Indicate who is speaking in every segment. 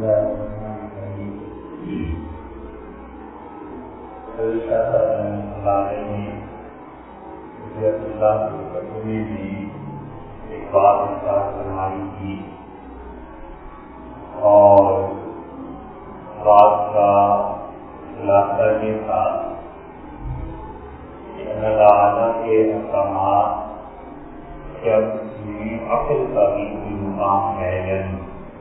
Speaker 1: ایک بات فرمائی تھی اور بات کا خلاصہ یہ تھا کہ اللہ تعالیٰ کے احکامات جب عقل کا بھی کوئی مقام ہے یعنی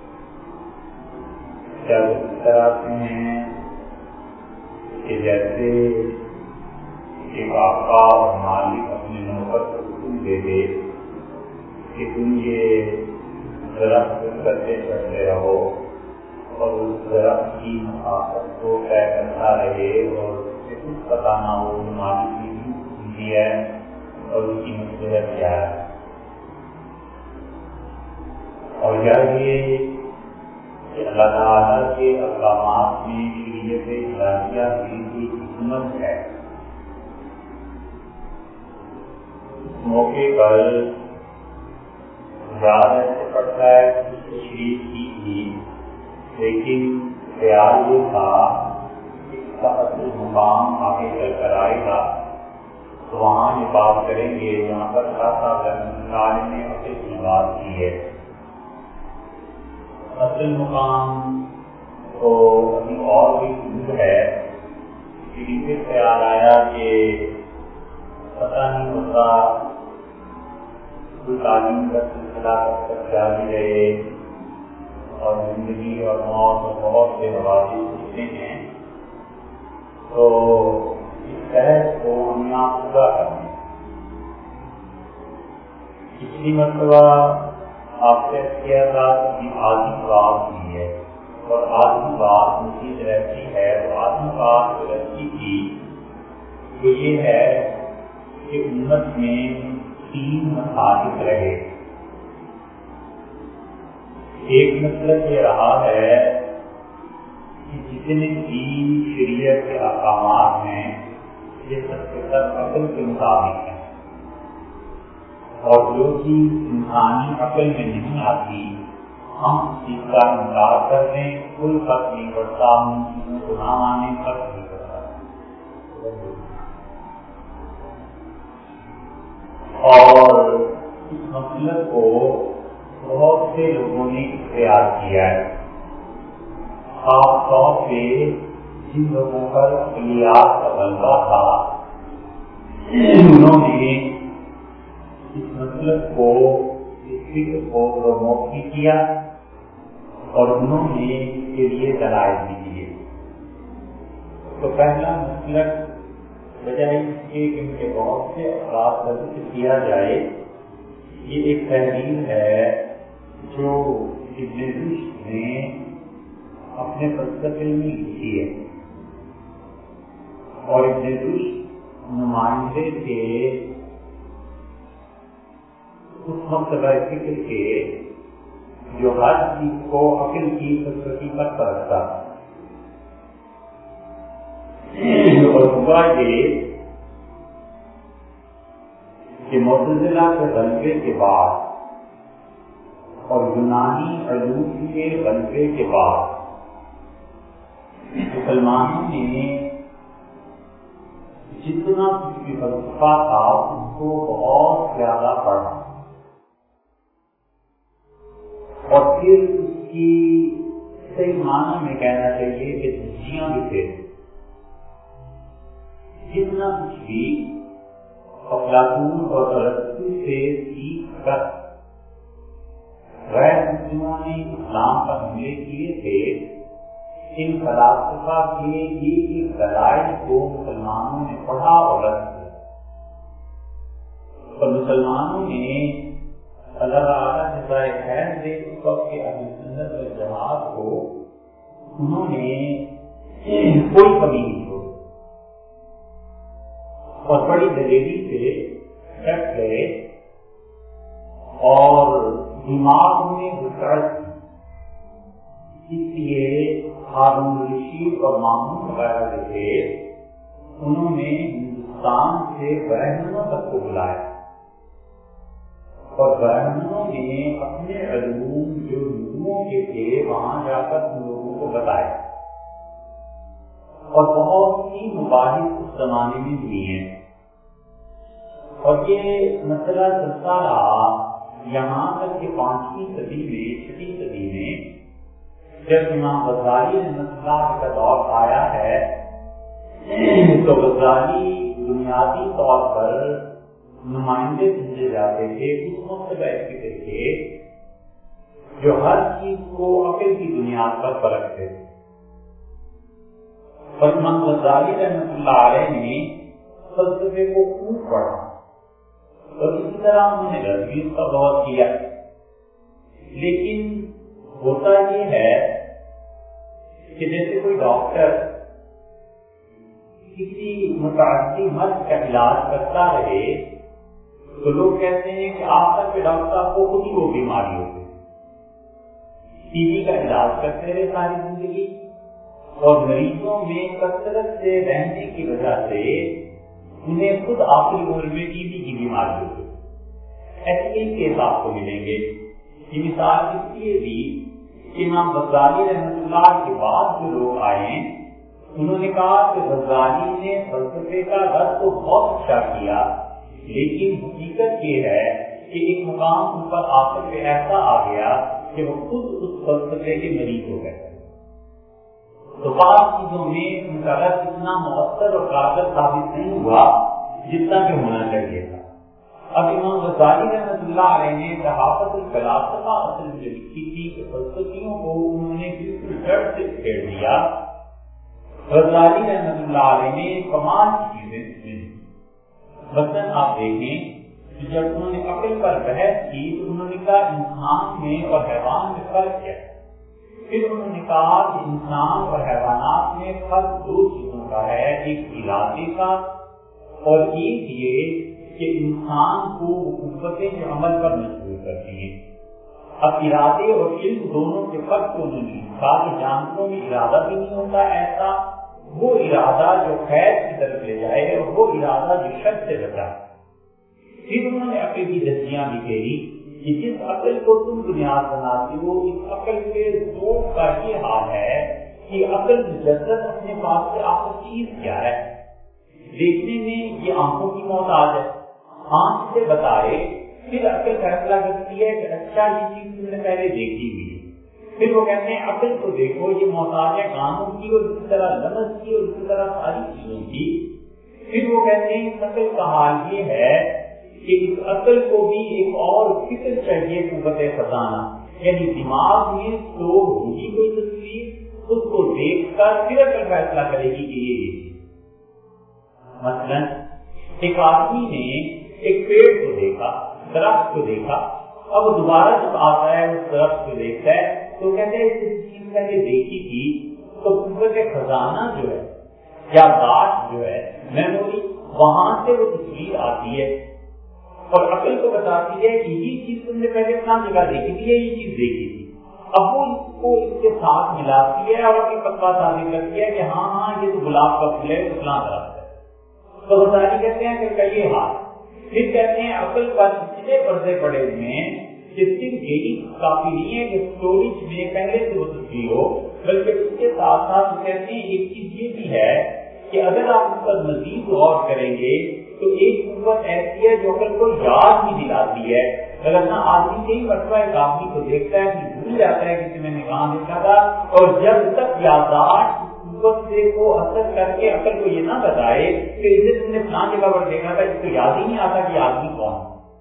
Speaker 1: جب اس طرح سے ہیں کہ جیسے ایک آقا اور مالک اپنے نوکر کو حکم دے دے کہ تم یہ درخت کرتے چڑھتے رہو اور اس درخت کی مسافت کو طے کرتا رہے اور اسے کچھ پتا نہ ہو مالک کی بھی حکم دیا ہے اور اس کی مصلحت کیا ہے. اور یہ کہ اللہ تعالیٰ کے احکامات میں شریعت الہیہ کی حکمت ہے. اس موقع پر زیادہ سے پڑتا ہے کہ تشریح کی تھی لیکن خیال یہ تھا کہ اس کا اصل مقام آگے چل کر آئے گا تو وہاں یہ بات کریں گے. یہاں پر خاصا نے اپنی کی بات کی ہے. اصل مقام تو ابھی اور بھی دور ہے. پھر خیال آیا کہ پتہ نہیں ہوتا کوئی تعلیم کا سلسلہ کب تک جاری رہے اور زندگی اور موت اور بہت سے حوادث ہوتے ہیں تو اس بحث کو ہم یہاں پورا کریں. پچھلی مرتبہ آپ سے کیا تھا کہ آدھی بات کی ہے اور آدھی بات مزید رہتی ہے. تو آدھی بات جو رہتی تھی وہ یہ ہے کہ امت میں 3 مسالک رہے. ایک مسئلہ یہ رہا ہے کہ جتنے بھی شریعت کے احکامات ہیں یہ سب کے سب عقل کے مطابق ہیں اور جو چیز انسانی عقل میں نہیں آتی ہم اس چیز کا انکار کر دیں کوئی فرق نہیں پڑتا. ہم چیزوں کو نہ مانیں فرق نہیں پڑتا. اور اس مسئلے کو بہت سے لوگوں نے اختیار کیا ہے. خاص طور پہ جن لوگوں پر عقلیات کا غلبہ تھا انہوں نے اس مسئلے کو اس فکر کو پروموٹ بھی کیا اور انہوں نے اس کے لیے دلائل بھی دیے. تو پہلا مسئلہ بجائے اس کے کہ ان کے بہت سے افراد کا ذکر کیا جائے یہ ایک تحریر ہے جو ابن رشد نے اپنے فلسفے میں لکھی ہے. اور ابن رشد نمائندے تھے اس مکتبہ فکر کے جو ہر چیز کو عقل کی فلسفی پر پرکھتا. اور ہوا یہ کہ معتزلہ کے غلبے کے بعد اور یونانی علوم کے غلبے کے بعد مسلمانوں نے جتنا کچھ بھی فلسفہ تھا اس کو بہت زیادہ پڑھا اور پھر اس کی صحیح معنی میں کہنا چاہیے کہ جزیاں بھی تھے. جتنا کچھ بھی افلاطون اور ارسطو سے سیکھ کر غیر مسلموں نے اسلام پر حملے کیے تھے ان فلاسفہ کے ایک دلائل کو مسلمانوں نے پڑھا اور رد کیا. اور مسلمانوں نے اللہ تعالیٰ جزائے خیر دے اس وقت کے اہل سنت والجماعت کو انہوں نے کوئی کمی نہیں ہو اور بڑی دلیری سے ڈٹ گئے اور دماغ میں گھسٹ. اس لیے ہارون رشید اور مامون وغیرہ جو تھے انہوں نے ہندوستان سے برہمنوں تک کو بلایا اور برہمنوں نے اپنے علوم جو ہندوؤں کے تھے وہاں جا کر ان لوگوں کو بتایا، اور بہت سی مباحث اس زمانے میں ہوئی ہیں، اور یہ مسئلہ چلتا رہا یہاں تک کہ 5ویں صدی میں 6ویں صدی میں جب امام غزالی رحمۃ اللہ کا دور آیا ہے تو غزالی بنیادی طور پر نمائندے سمجھے جاتے تھے اس مکتبہ فکر کے جو ہر چیز کو عقل کی بنیاد پر پرکھتے تھے، اور امام غزالی رحمۃ اللہ علیہ نے فلسفے کو خوب پڑھا، اور اسی طرح انہوں نے غزوی کا دور کیا، لیکن ہوتا یہ ہے کہ جیسے کوئی ڈاکٹر کسی متعدی مرض کا علاج کرتا رہے تو لوگ کہتے ہیں کہ آخر پہ ڈاکٹر صاحب کو خود ہی وہ بیماری ہو گئی، ٹی بی کا علاج کرتے رہے ساری زندگی، اور مریضوں میں کثرت سے رہنے کی وجہ سے انہیں خود آخری عمر میں ٹی بی کی بیماری ہو گئی۔ ایسے کئی کیس آپ کو ملیں گے۔ یہ مثال اس لیے بھی کہ امام غزالی رحمۃ اللہ کے بعد جو لوگ آئے ہیں انہوں نے کہا کہ غزالی نے فلسفے کا رد تو بہت اچھا کیا، لیکن حقیقت یہ ہے کہ ایک مقام ان پر آخر پہ ایسا آ گیا کہ وہ خود اس فلسفے کے مریض ہو گئے، تو بعض چیزوں میں ان کا رد اتنا مؤثر اور کارگر ثابت نہیں ہوا جتنا کہ ہونا چاہیے تھا۔ اب امام غزالی رحمۃ اللہ علیہ نے تحافظ الفلاسفہ اصل میں لکھی تھی کہ فلسفیوں کو انہوں نے بالکل جڑ سے پھیڑ دیا۔ غزالی رحمۃ اللہ علیہ نے کمال کی چیزیں سنی، مثلاً آپ دیکھیں کہ جب انہوں نے عقل پر بحث کی تو انہوں نے کہا انسان میں اور حیوان میں فرق کیا ہے، پھر انہوں نے کہا کہ انسان اور حیوانات میں فرق دو چیزوں کا ہے، ایک ارادے کا اور ایک یہ کہ انسان کو قوتیں جو عمل پر مجبور کرتی ہیں۔ اب ارادے اور علم دونوں کے فرق کو نہیں لکھا کہ جانوروں میں ارادہ بھی نہیں ہوتا ایسا، وہ ارادہ جو خیر کی طرف لے جائے اور وہ ارادہ جو شر سے بچائے۔ پھر انہوں نے عقل کی دستیاں بھی کہی کہ جس عقل کو تم بنیاد بناتے ہو اس عقل کے ذوق کا یہ حال ہے کہ عقل مجدد اپنے پاس سے آخر چیز کیا ہے، دیکھنے میں یہ آنکھوں کی محتاج ہے، آنکھ سے بتائے، پھر عقل فیصلہ کرتی ہے کہ اچھا یہ چیز تم نے پہلے دیکھی ہوئی ہے، پھر وہ کہتے ہیں عقل کو دیکھو یہ محتاج ہے کانوں کی اور اسی طرح لمس کی اور اسی طرح ساری چیزوں کی، پھر وہ کہتے ہیں اس عقل کا حال یہ ہے کہ اس عقل کو بھی ایک اور فکر چاہیے قوت خزانہ، یعنی دماغ میں اسٹور ہوگی کوئی تصویر، اس کو دیکھ کر پھر عقل فیصلہ کرے گی کہ یہ مثلاً ایک آدمی نے ایک پیڑ کو دیکھا، درخت کو دیکھا، اب دوبارہ جب آتا ہے اس درخت کو دیکھتا ہے تو کہتے ہیں اس چیز پہلے دیکھی تھی، تو قوت خزانہ جو ہے یا بات جو ہے میموری وہاں سے وہ تصویر آتی ہے اور عقل کو بتاتی ہے کہ یہ چیز تم نے پہلے کہاں جگہ دیکھی تھی، یہ چیز دیکھی تھی، اب وہ اس کو اس کے ساتھ ملاتی ہے اور اپنی فتویٰ صادر کرتی ہے کہ ہاں ہاں یہ تو گلاب کا پھول ہے، تو فلاں درخت ہے، تو غزالی کہتے ہیں کہ یہ حال۔ پھر کہتے ہیں عقل پر اتنے پردے پڑے ہوئے ہیں کہ صرف یہی کافی نہیں ہے کہ اسٹوریج میں پہلے سے وہ تصویر ہو، بلکہ اس کے ساتھ ساتھ کہتے ہیں ایک چیز یہ بھی ہے کہ اگر آپ اس پر مزید غور کریں گے تو ایک قوت ایسی ہے جو عقل کو یاد بھی دلاتی ہے، ورنہ آدمی کئی مرتبہ ایک آدمی کو دیکھتا ہے کہ بھول جاتا ہے کہ میں نے کہاں دیکھا تھا، اور جب تک یادداشت قوت سے کو اثر کر کے عقل کو یہ نہ بتائے کہ اسے تم نے فلاں جگہ پر دیکھا تھا، اس کو یاد ہی نہیں آتا کہ آدمی کون۔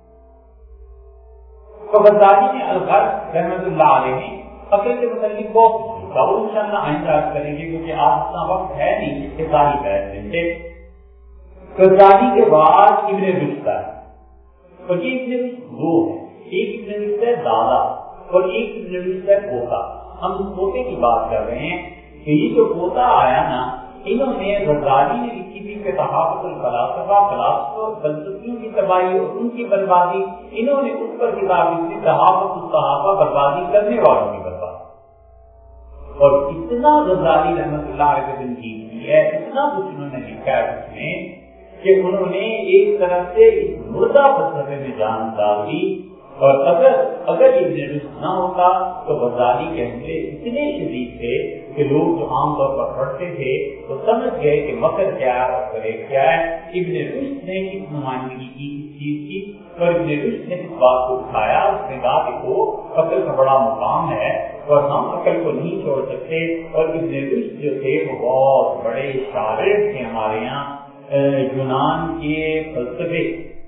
Speaker 1: تو غزالی نے الغرض رحمۃ اللہ علیہ نے عقل کے متعلق بہت کچھ لکھا، وہ انشاءاللہ آئندہ کریں گے کیونکہ آج اتنا وقت ہے نہیں کہ ساری بحث سے۔ غزالی کے بعد ابن رشد ہے، اور یہ ابن رشد دو ہے، ایک ابن رشد ہے دادا اور ایک ابن رشد ہے پوتا۔ ہم اس پوتے کی بات کر رہے ہیں کہ یہ جو پوتا آیا نا، انہوں نے غزالی نے لکھی تھی کہ تحافظ الفلاسفہ، فلسفیوں کی تباہی اور ان کی بربادی، انہوں نے اس پر کتاب لکھی تحافظ الصحابہ، بربادی کرنے والوں کی بربادی، اور اتنا غزالی رحمۃ اللہ علیہ نے تنقید کی ہے، اتنا کچھ انہوں نے لکھا ہے اس میں کہ انہوں نے ایک طرح سے اس مردہ فلسفے میں جان ڈال دی اور اگر ابن رشد نہ ہوتا تو غزالی کے حملے اتنے شدید تھے کہ لوگ جو عام طور پر پڑھتے تھے تو سمجھ گئے کہ مکر کیا ہے اور فریب کیا ہے. ابن رشد نے اس نمائندگی کی اس چیز کی اور ابن رشد نے اس بات کو اٹھایا. اس نے کہا کہ وہ عقل کا بڑا مقام ہے اور ہم عقل کو نہیں چھوڑ سکتے. اور ابن رشد جو تھے وہ بہت بڑے شاعر تھے ہمارے یہاں یونان کے فلسفے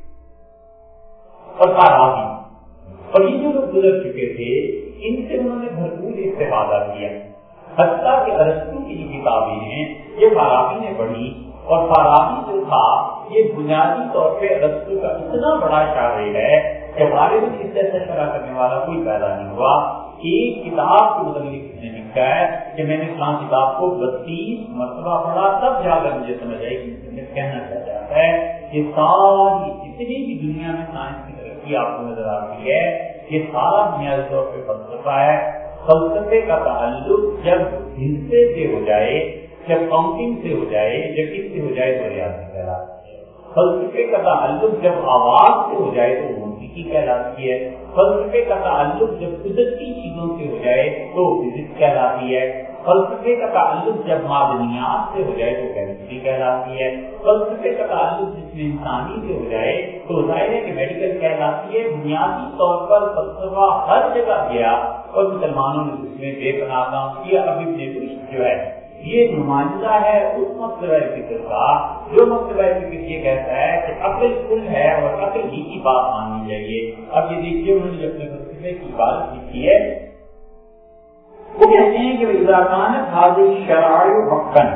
Speaker 1: اور فارابی، اور یہ جو لوگ گزر چکے تھے ان سے انہوں نے بھرپور استفادہ کیا. حتیٰ کہ ارسطو کی جو کتابیں ہیں یہ فارابی نے پڑھی، اور فارابی جو تھا یہ بنیادی طور پہ ارسطو کا اتنا بڑا شاعر ہے کہ بارے میں اس سے شرح کرنے والا کوئی پیدا نہیں ہوا. ایک کتاب کے متعلق نے لکھا ہے کہ میں نے اس کتاب کو 32 مرتبہ پڑھا تب جا کر مجھے سمجھ آئی کہ کہنا کیا چاہتا ہے. یہ ساری جتنی بھی دنیا میں سائنس کی ترقی آپ کو نظر آتی ہے یہ سارا بنیادی طور پہ فلسفہ ہے. فلسفے کا تعلق جب ہندسے سے ہو جائے، جب کاؤنٹنگ سے ہو جائے، جب کس سے ہو جائے تو ریاضی کہلاتی ہے. فلسفے کا تعلق جب آواز سے ہو جائے تو موسیقی کہلاتی ہے. فلسفے کا تعلق جب قدرتی چیزوں سے ہو جائے تو فزکس کہلاتی ہے. فلسفے کا تعلق جب معدنیات سے ہو جائے تو کیمسٹری کہلاتی ہے. فلسفے کا تعلق جس میں انسانی سے ہو جائے تو ظاہر ہے کہ میڈیکل کہلاتی ہے. بنیادی طور پر فلسفہ ہر جگہ گیا اور مسلمانوں نے اس میں بے پناہ کام کیا. ابھی ابن رشد جو ہے یہ نمائندہ ہے اس مکتبہ فکر کا جو مکتبہ فکر یہ کہتا ہے کہ عقل کل ہے اور عقل ہی کی بات ماننی چاہیے. اب یہ دیکھیے انہوں نے اپنے فلسفے کی عبارت لکھی ہے. وہ کہتے ہیں کہ اذا كانت هذه الشرائع حقا،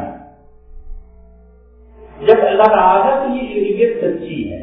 Speaker 1: جب اللہ تعالیٰ کی یہ شریعت سچی ہے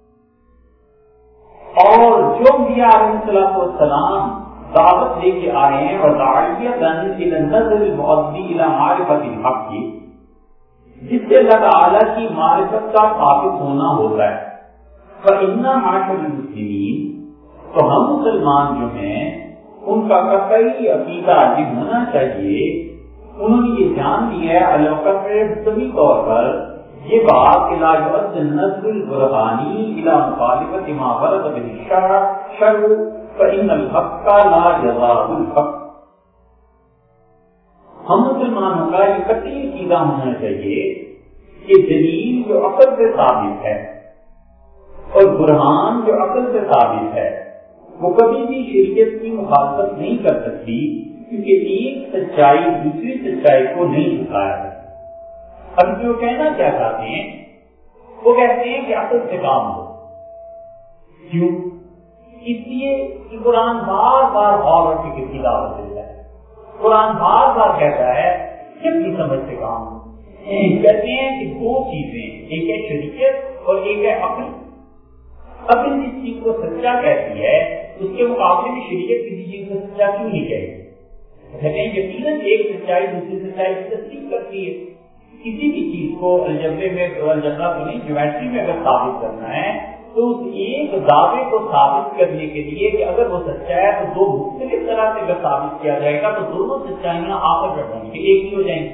Speaker 1: اور جو انبیاء علیہ السلام دعوت لے کے آئے ہیں اور داعیۃً الی النظر المؤدی الی معرفۃ الحق کی، جس سے اللہ تعالیٰ کی معرفت کا ثابت ہونا ہوتا ہے. فإنا معاشر المسلمین، تو ہم مسلمان جو ہیں ان کا قطعی عقیدہ یہ ہونا چاہیے. انہوں نے یہ جان لیا ہے القطعی طور پر یہ بات لا يؤد النظر البرهانی الى مخالفت ما ورد به الشرع فإن الحق لا يضاد الحق. ہم مسلمانوں کا یہ قطعی عقیدہ ہونا چاہیے کہ دلیل جو عقل سے ثابت ہے اور برہان جو عقل سے ثابت ہے وہ کبھی بھی شریعت کی مخالفت نہیں کر سکتی، کیونکہ ایک سچائی دوسری سچائی کو نہیں جھکایا. اب جو کہنا کیا چاہتے ہیں وہ کہتے ہیں کہ عقل سے کام ہو. کیوں؟ اس لیے کہ قرآن بار بار غور و فکر کی دعوت دیتا ہے. قرآن بار بار کہتا ہے کہ اپنی سمجھ سے کام ہو. کہتے ہیں کہ دو چیزیں، ایک ہے شریعت اور ایک ہے عقل. عقل جس چیز کو سچا کہتی ہے اس کے مقابلے میں شریعت کسی چیز کو سچا کیوں نہیں کہتی؟ کہتے ہیں یقیناً ایک سچائی دوسری سچائی کی تصدیق کرتی ہے. کسی بھی چیز کو الجبرے میں الجبرا تو نہیں جیومیٹری میں اگر ثابت کرنا ہے تو اس ایک دعوے کو ثابت کرنے کے لیے کہ اگر وہ سچا ہے تو دو مختلف طرح سے اگر ثابت کیا جائے گا تو دونوں سچائیاں آپس میں ہوں گی، ایک ہی ہو جائیں گی.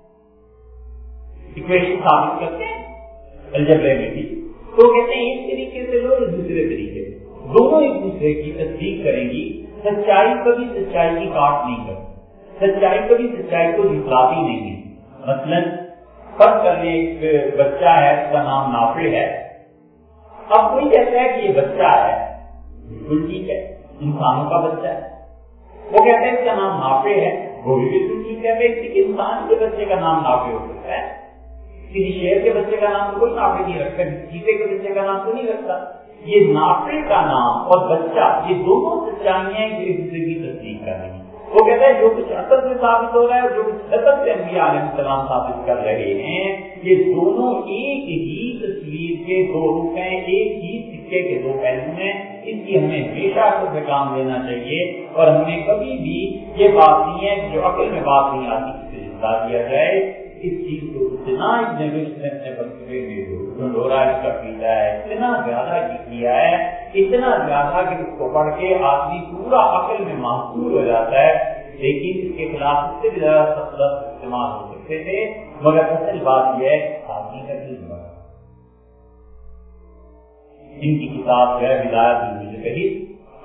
Speaker 1: ایکویشن ثابت کرتے ہیں الجبرے میں بھی تو کہتے ہیں ایک طریقے سے لو دوسرے طریقے سے، دونوں ایک دوسرے کی تصدیق کریں گی. سچائی کبھی سچائی کی کاٹ نہیں کرتی، سچائی کبھی سچائی کو جھٹلاتی نہیں ہے. مثلاً فرض کر لیں ایک بچہ ہے اس کا نام نافع ہے. اب کوئی کہتا ہے کہ یہ بچہ ہے، بالکل ٹھیک ہے، انسانوں کا بچہ ہے. وہ کہتا ہے اس کا نام نافع ہے، وہ بھی بالکل ٹھیک ہے. کسی انسان کے بچے کا نام نافع ہو سکتا ہے، کسی شیر کے بچے کا نام تو کوئی نافع نہیں رکھتا، کسی چیتے کے بچے کا نام تو نہیں رکھتا. یہ نافع کا نام اور بچہ یہ دونوں سچائیاں ایک دوسرے کی تصدیق کر رہی ہیں. وہ کہتا ہے جو کچھ عقل سے ثابت ہو رہا ہے جو کچھ عقل سے انبیاء علیہ السلام ثابت کر رہے ہیں یہ دونوں ایک ہی تصویر کے دو رخ ہیں، ایک ہی سکے کے دو پہلو ہیں. اس کی ہمیں ہمیشہ عقل سے کام لینا چاہیے اور ہمیں کبھی بھی یہ بات نہیں ہے جو عقل میں بات نہیں آتی اسے جتا دیا جائے. اس چیز کو اتنا اپنے فلسفے میں ڈھنڈورا اس کا پیتا ہے، اتنا زیادہ کیا ہے، اتنا زیادہ کہ اس کو پڑھ کے آدمی پورا عقل میں محصور ہو جاتا ہے. لیکن اس کے خلاف اس سے بھی زیادہ سخت لفظ استعمال ہو سکتے تھے، مگر اصل بات یہ ہے آدمی کا دل بڑا. ان کی کتاب جو ہے بدایت المجتہد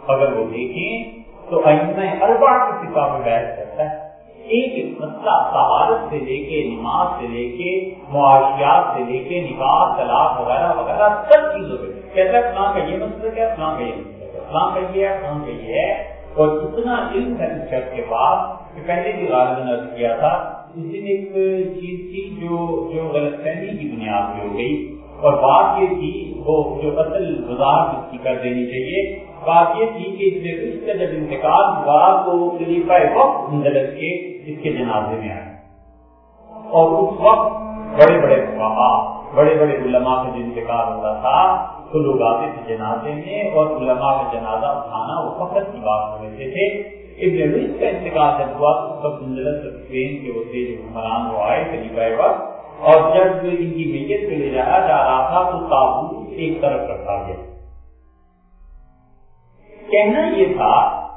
Speaker 1: اگر وہ دیکھیں تو ائمہ اربعہ کی فقہ میں بحث کرتا ہے، ایک مسئلہ طہارت سے لے کے نماز سے لے کے معاشیات سے لے کے نکاح طلاق وغیرہ وغیرہ سب چیزوں پہ کہتا ہے فلاں کا یہ مسئلہ ہے، فلاں کا یہ مسئلہ ہے، فلاں کا یہ ہے، فلاں کا یہ ہے. اور اتنا علم ہے اس شخص کے پاس کہ پہلے بھی غالباً عرض کیا تھا اس دن ایک چیز تھی جو غلط فہمی کی بنیاد پہ ہو گئی، اور بات یہ تھی وہ جو اصل وضاحت اس کی کر دینی چاہیے. بات یہ تھی کہ اس کا جب انتقال ہوا تو خلیفہ وقت مندرج کے اس کے جنازے میں آئے، اور اس وقت بڑے بڑے فقہا بڑے بڑے علماء کا جو انتقال ہوتا تھا تو لوگ آتے تھے جنازے میں، اور علماء کا جنازہ اٹھانا وہ فخر کی بات سمجھتے تھے. ابن رشد کا انتقال جب ہوا تو سب مندرج اسپین کے وہ تھے جو حکمران وہ آئے خلیفہ وقت، اور جب ان کی میت پہ لے جایا جا رہا تھا تو تابوت ایک طرف رکھا گیا. کہنا یہ تھا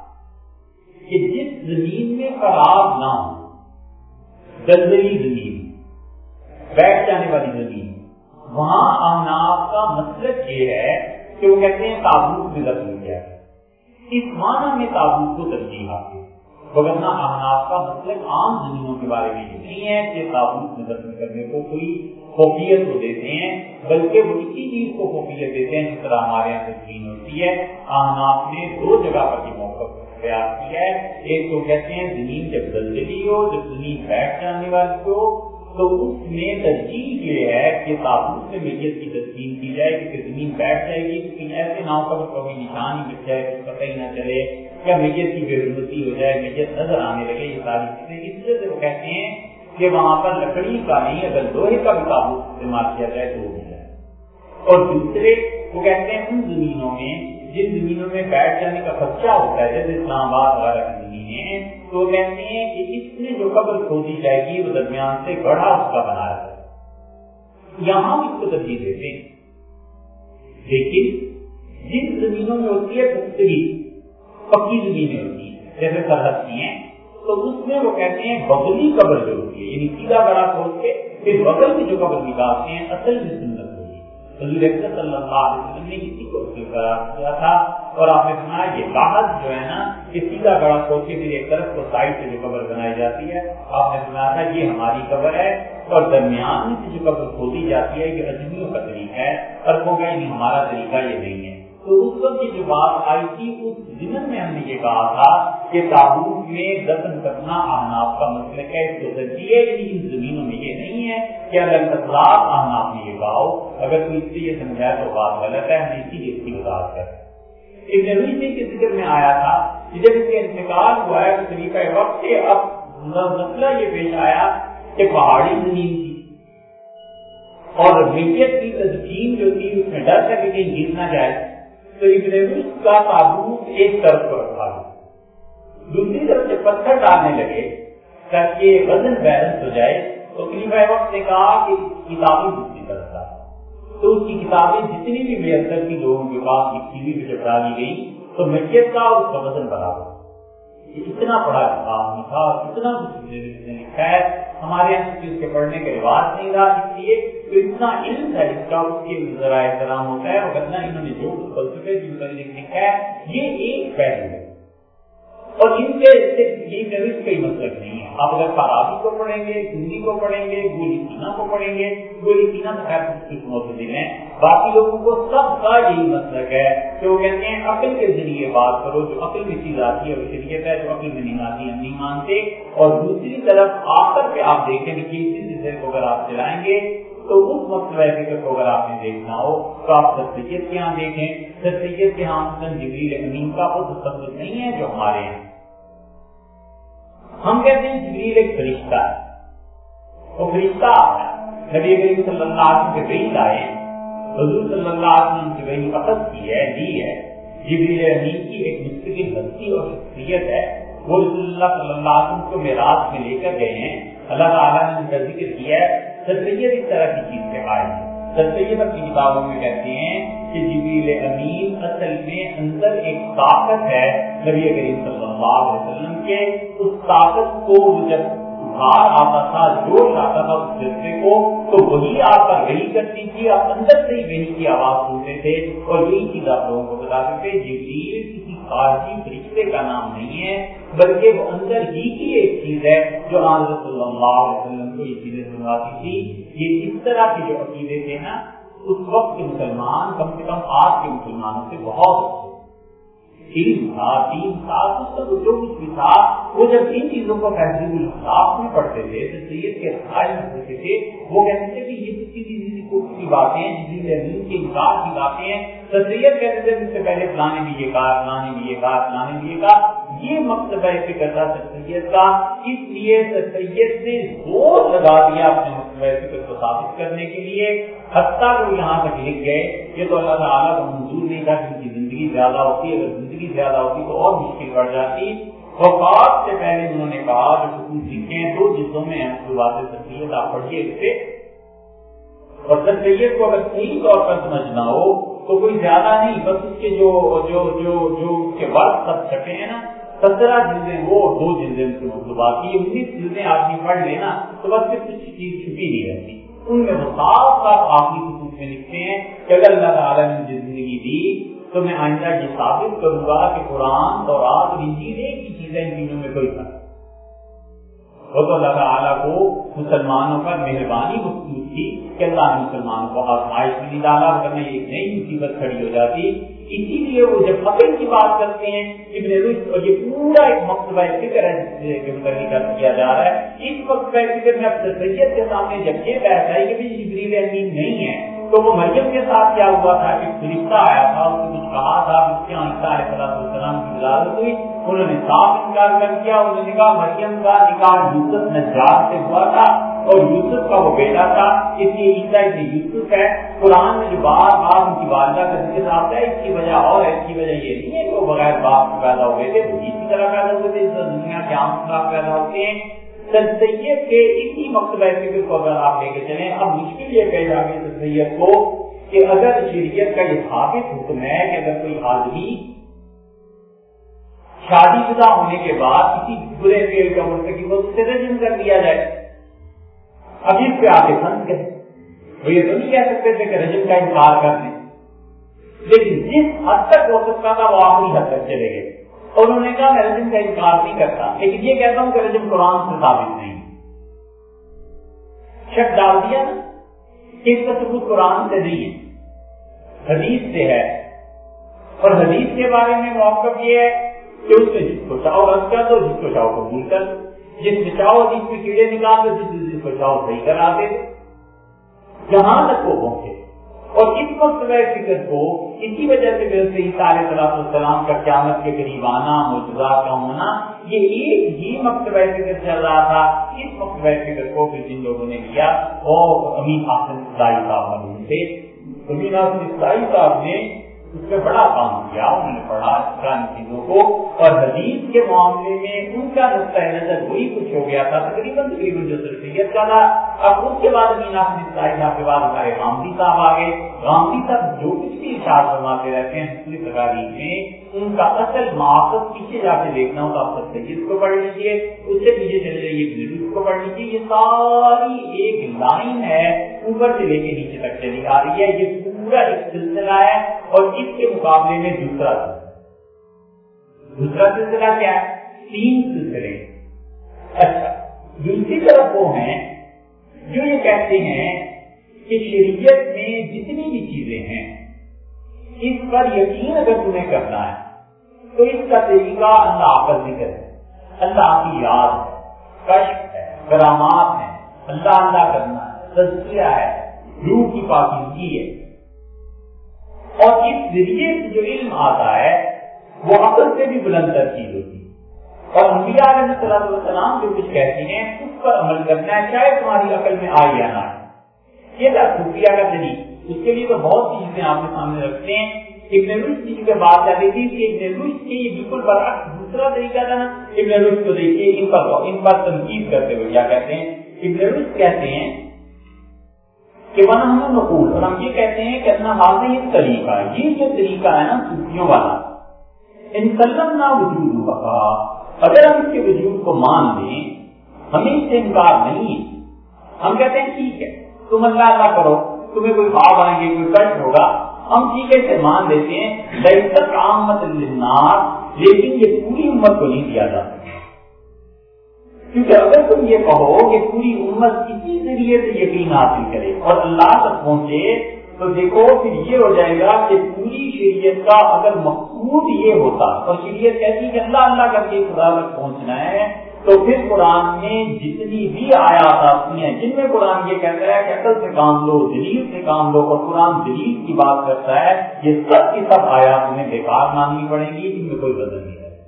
Speaker 1: کہ جس زمین میں خراب نہ ہو، دلدلی زمین، بیٹھ جانے والی زمین، وہاں احناف کا مسلک یہ ہے کہ وہ کہتے ہیں تابوت میں دفن کیا ہے. اس معنی میں تابوت کو ترجیح حاصل، وگرنہ احناف کا مسلک عام زمینوں کے بارے میں یہ نہیں ہے کہ تابوت میں دفن کرنے کو کوئی فوقیت کو دیتے ہیں، بلکہ وہ اسی چیز کو فوقیت دیتے ہیں جس طرح ہمارے یہاں تدفین ہوتی ہے. احناف نے دو جگہ پر یہ موقف اختیار کیا ہے. ایک تو کہتے ہیں زمین جب دلدلی ہو، جب زمین بیٹھ جانے والی ہو، تو اس میں ترجیح یہ ہے کہ تابوت میں میت کی تدفین کی جائے، کیونکہ زمین بیٹھ جائے گی تو ایسے نہ ہو کر کبھی نشان ہی مٹ جائے، کچھ پتہ ہی نہ چلے، یا میت کی بے حرمتی ہو جائے، میت نظر آنے لگے. یہ ساری چیزیں اس وجہ سے وہ کہتے ہیں کہ وہاں پر لکڑی کا نہیں، اگر لوہے کا بھی تابوت استعمال کیا جائے تو وہ بھی جائے. اور دوسرے وہ کہتے ہیں ان زمینوں میں جن زمینوں میں بیٹھ جانے کا خدشہ ہوتا ہے، جیسے اسلام آباد وغیرہ کی زمینیں، تو وہ کہتے ہیں کہ اس میں جو قبر کھودی جائے گی وہ درمیان سے گڑھا اس کا بنایا جائے. یہاں اس کو ترجیح دیتے ہیں. لیکن جن زمینوں میں ہوتی ہے پکی زمینیں ہوتی ہیں جیسے سرحد کی ہیں، تو اس میں وہ کہتے ہیں بغلی قبر جو ہوتی ہے، یعنی سیدھا گڑھا کھود کے پھر بغل میں جو قبر نکالتے ہیں، اصل میں سنت ہوئی. حضور اکرم صلی اللہ علیہ وسلم نے اسی کو قرار دیا تھا. اور آپ نے سنا یہ لاحظ جو ہے نا کہ سیدھا گڑھا کھود کے پھر ایک طرف کو سائڈ سے جو قبر بنائی جاتی ہے، آپ نے سنا تھا یہ ہماری قبر ہے، اور درمیان میں سے جو قبر کھودی جاتی ہے یہ اجمیوں کا طریقہ ہے، اور وہ کہیں ہمارا طریقہ یہ نہیں ہے. تو اس وقت کی جو بات آئی تھی اس ضمن میں ہم نے یہ کہا تھا کہ تابوت میں دفن کرنا احناف کا مسلک ہے، اس کو ترجیح ہے. یعنی ان زمینوں میں یہ نہیں ہے کہ الگ اطلاق احناف نے یہ کہا ہو. اگر کوئی اس سے یہ سمجھائے تو بات غلط ہے، ہم اسی لیے اس کی وضاحت کریں. ابن رشد کے ذکر میں آیا تھا کہ جب اس کا انتقال ہوا ہے تو خلیفہ وقت سے اب مسئلہ یہ پیش آیا کہ پہاڑی زمین تھی اور میت کی تدفین جو تھی اس میں ڈر تھا کہ کہیں گر نہ جائے، تو ابن رشد کا تابوت ایک طرف کو رکھا گیا، دوسری طرف سے پتھر ڈالنے لگے تاکہ وزن بیلنس ہو جائے. تو خلیفہ وقت نے کہا کہ کتابیں دوسری طرف ڈال، تو اس کی کتابیں جتنی بھی میسر کی لوگوں کے پاس لکھی ہوئی جب ڈالی گئی تو میت کا اس کا وزن برابر. اتنا پڑھا کتاب نہیں تھا، اتنا کچھ نے لکھا ہے. ہمارے یہاں اس کے پڑھنے کا رواج نہیں رہا، اس لیے تو اتنا علم ہے اس کا اس کے ذرائع احترام ہوتا ہے. اور اتنا انہوں نے جو فلسفے جن کا لکھا ہے یہ ایک پہلو ہے، اور ان کے کوئی مطلب نہیں ہے. آپ اگر فارابی کو پڑھیں گے، ہندی کو پڑھیں گے، گولی سینا کو پڑھیں گے، گولی سینا تو خیر کچھ معتدل ہیں، باقی لوگوں کو سب کا یہی مسلک ہے کہ وہ کہتے ہیں عقل کے ذریعے بات کرو، جو عقل میں چیز آتی ہے وہ شریعت ہے، جو عقل میں نہیں آتی ہم نہیں مانتے. اور دوسری طرف آخر پہ آپ دیکھیں کہ اسی سلسلے کو اگر آپ چلائیں گے تو اس مسئلہ فکر کو اگر آپ نے دیکھنا ہو تو آپ سید کے یہاں دیکھیں. سید کے یہاں جبریل امین کا وہ تصور نہیں ہے جو ہمارے ہیں. ہم کہتے ہیں جبریل ایک فرشتہ ہے، وہ فرشتہ آتا ہے، نبی کریم صلی اللہ علیہ وسلم کے وحی آئے، حضور صلی اللہ علیہ وسلم کی وحی اخذ کی ہے، دی ہے. جبریل امین کی ایک مستقل ہستی اور شخصیت ہے. وہ رسول اللہ صلی اللہ علیہ وسلم کو معراج میں لے کر گئے ہیں. اللہ تعالیٰ نے ان کا ذکر کیا ہے. سید اس طرح کی چیز سے قائم ہے. سید اپنی کتابوں میں کہتے ہیں کہ جبریل امین اصل میں اندر ایک طاقت ہے نبی کریم صلی اللہ علیہ وسلم کے. اس طاقت کو جب بھار آتا تھا، جوش آتا تھا اس جذبے کو، تو وہی آپ کا وہی کرتی تھی. آپ اندر سے ہی وہی کی آواز سنتے تھے اور یہی چیز آپ لوگوں کو بتاتے تھے. جبریل کسی خارجی فرشتے کا نام نہیں ہے، بلکہ وہ اندر ہی کی ایک چیز ہے جو حضرت صلی اللہ علیہ وسلم کو یہ چیزیں سنواتی تھی۔ یہ اس طرح کے جو عقیدے تھے نا، اس وقت کے مسلمان کم سے کم آج کے مسلمانوں سے بہت اچھے، علم تھا، دین تھا، اس کا جو کچھ بھی تھا، وہ جب ان چیزوں کو تہذیب الخلاف میں پڑھتے تھے، تشریعت کے رسائل میں پڑھتے تھے، وہ کہتے تھے کہ یہ کی باتیں ہیں، جن کے انکار کی باتیں ہیں، تشریعت کہتے تھے اس سے پہلے فلانے بھی یہ کہا، فلانے بھی یہ کہا، فلانے بھی یہ کہا۔ یہ مقصد ہے فکر تھا تشریعت کا، اس لیے تشریعت سے زور لگا دیا اپنے مقصد فکر کو ثابت کرنے کے لیے، حتیٰ کہ یہاں تک لکھ گئے، یہ تو اللہ تعالیٰ کو منظور نہیں تھا کہ ان کی زندگی زیادہ ہوتی، اگر زندگی زیادہ ہوتی تو اور مشکل پڑ جاتی۔ وفات سے پہلے انہوں نے کہا جو حکومت لکھے ہیں 2 جلدوں میں ہیں تشریعت، آپ پڑھیے اس سے، اور تشریعت کو اگر صحیح طور پر سمجھنا ہو تو کوئی زیادہ نہیں، بس اس کے جو اس کے ورق سب چھپے ہیں نا، 17 جلدیں وہ اور 2 جلدیں اس کے مطلوبات کی، 19 جلدیں آدمی پڑھ لینا تو بس پھر کچھ چیز چھپی نہیں رہتی۔ ان میں وہ صاف آخری خطوط میں لکھتے ہیں کہ اگر اللہ تعالیٰ نے مجھے زندگی دی تو میں آئندہ یہ ثابت کروں گا کہ قرآن، تورات اور انجیل ایک ہی چیز ہے، ان چیزوں میں کوئی فرق۔ وہ تو اللہ تعالیٰ کو مسلمانوں پر مہربانی مخصوص تھی کہ اللہ نے مسلمانوں کو آزمائش میں نہیں ڈالا، ورنہ ایک نئی مصیبت کھڑی ہو جاتی۔ اسی لیے وہ جب عقل کی بات کرتے ہیں ابن رشد، اور یہ پورا ایک مکتبہ فکر ہے جس کے متعلق کیا جا رہا ہے، اس مکتبہ فکر میں اب تشریعت کے سامنے جب یہ بحث آئی کہ جبریل امین نہیں ہے، تو وہ مریم کے ساتھ کیا ہوا تھا کہ فرشتہ آیا تھا، اس نے کچھ کہا تھا، اس کے عیسیٰ علیہ السلام کی ولادت ہوئی، انہوں نے صاف انکار کر دیا۔ انہوں نے کہا مریم کا نکاح یوسف نجار سے ہوا تھا اور یوسف کا وہ بیٹا تھا، اس لیے عیسیٰ ابن یوسف ہے۔ قرآن میں جو بار بار ان کی والدہ کا ذکر آتا ہے، اس کی وجہ اور ہے، اس کی وجہ یہ نہیں ہے کہ وہ بغیر باپ کے پیدا ہوئے تھے، وہ اسی طرح پیدا ہوئے تھے اس دنیا کے عام افراد پیدا ہوتے ہیں۔ تشریعت کے اسی مکتبہ فکر کو اگر آپ لے کے چلیں، اب مشکل یہ کہہ جائے گی تشریعت کو کہ اگر شریعت کا یہ ثابت حکم ہے کہ اگر کوئی آدمی شادی شدہ ہونے کے بعد کسی برے فعل کا مرتکب ہو اسے رجم کر دیا جائے، اب اس پہ آتے پھنس گئے، وہ یہ تو نہیں کہہ سکتے تھے کہ رجم کا انکار کر دیں، لیکن جس حد تک ہو سکتا تھا وہ آخری حد تک چلے گئے، اور انہوں نے کہا میں رجم کا انکار نہیں کرتا، لیکن یہ کہتا ہوں کہ رجم قرآن سے ثابت نہیں۔ شک ڈال دیا نا کہ اس کا ثبوت قرآن سے نہیں ہے، حدیث سے ہے، اور حدیث کے بارے میں موقف یہ ہے کہ اس میں جس کو چاہو رد کر دو، جس کو چاہو قبول کر دو، جس میں چاہو حدیث میں کیڑے نکال دو، جس کو چاہو صحیح کرا دے دو، جہاں تک وہ پہنچے۔ اور اس مکتبہ فکر کو اسی وجہ سے عیسیٰ علیہ السلام کا قیامت کے قریب آنا، معجزات کا ہونا، یہ ایک ہی مکتبہ فکر چل رہا تھا۔ اس مکتبہ فکر کو پھر جن لوگوں نے لیا وہ امین حسن اصلاحی صاحب موجود تھے۔ امین حسن اصلاحی صاحب نے اس میں بڑا کام کیا، انہوں نے پڑھا ان چیزوں کو، اور حدیث کے معاملے میں ان کا نقطۂ نظر وہی کچھ ہو گیا تھا تقریباً جو تشریعت کا تھا۔ اب اس کے بعد امین حسن اصلاحی صاحب کے بعد ہمارے غامدی صاحب آ گئے۔ غامدی صاحب جو کچھ بھی ارشاد فرماتے رہتے ہیں دوسری تقاریر میں، ان کا اصل مقصد پیچھے جا کے دیکھنا ہو تو آپ تشریعت کو پڑھ لیجیے، اس سے پیچھے چلے جائیے بزرگ کو پڑھ لیجیے، یہ ساری ایک لائن ہے اوپر سے لے کے نیچے تک چلی آ رہی ہے، یہ پورا ایک سلسلہ ہے۔ اور اس کے مقابلے میں دوسرا سلسلہ کیا ہے؟ 3 سلسلے۔ اچھا، دوسری طرف وہ ہیں جو یہ کہتے ہیں کہ شریعت میں جتنی بھی چیزیں ہیں اس پر یقین اگر تمہیں کرنا ہے تو اس کا طریقہ اللہ کا ذکر ہے، اللہ کی یاد ہے، کشف ہے، کرامات ہے، اللہ کرنا ہے، تزکیہ ہے، روح کی پاکیزگی ہے، اور اس ذریعے سے جو علم آتا ہے وہ عقل سے بھی بلندر چیز ہوتی ہے، اور انبیاء علیہ السلام جو کچھ کہتے ہیں اس پر عمل کرنا ہے چاہے تمہاری عقل میں آئے یا نہ آئے۔ یہ تھا صوفیہ کا طریقہ، اس کے لیے تو بہت سی چیزیں آپ کے سامنے رکھتے ہیں۔ ابن رشد کی جو بات چل رہی تھی کہ ابن رشد کے یہ بالکل برعکس دوسرا طریقہ تھا نا۔ ابن رشد کو دیکھیے، ان پر تنقید کرتے ہوئے کیا کہتے ہیں؟ ابن رشد کہتے ہیں کہ وہاں ہم نقول، اور ہم یہ کہتے ہیں کہ اپنا حاضر یہ طریقہ، یہ جو طریقہ ہے نا صوفیوں والا، ان سلمنا وجود کا، اگر ہم اس کے وجود کو مان لیں، ہمیں اس سے انکار نہیں ہے، ہم کہتے ہیں ٹھیک ہے تم اللہ کرو، تمہیں کوئی خواب آئیں گے، کوئی کشف ہوگا، ہم ٹھیک ہے اسے مان لیتے ہیں۔ لیست عامۃ للناس لیکن یہ پوری امت کو نہیں دیا جا سکتا، کیونکہ اگر تم یہ کہو کہ پوری امت کسی ذریعے سے یقین حاصل کرے اور اللہ تک پہنچے، تو دیکھو پھر یہ ہو جائے گا کہ پوری شریعت کا اگر مقصود یہ ہوتا اور شریعت کہتی کہ اللہ اللہ کر کے خدا تک پہنچنا ہے، تو پھر قرآن میں جتنی بھی آیات آتی ہیں جن میں قرآن یہ کہتا ہے کہ عقل سے کام لو، دلیل سے کام لو، اور قرآن دلیل کی بات کرتا ہے، یہ سب کی سب آیات میں بیکار ماننی پڑیں گی، ان میں کوئی وزن نہیں ہے۔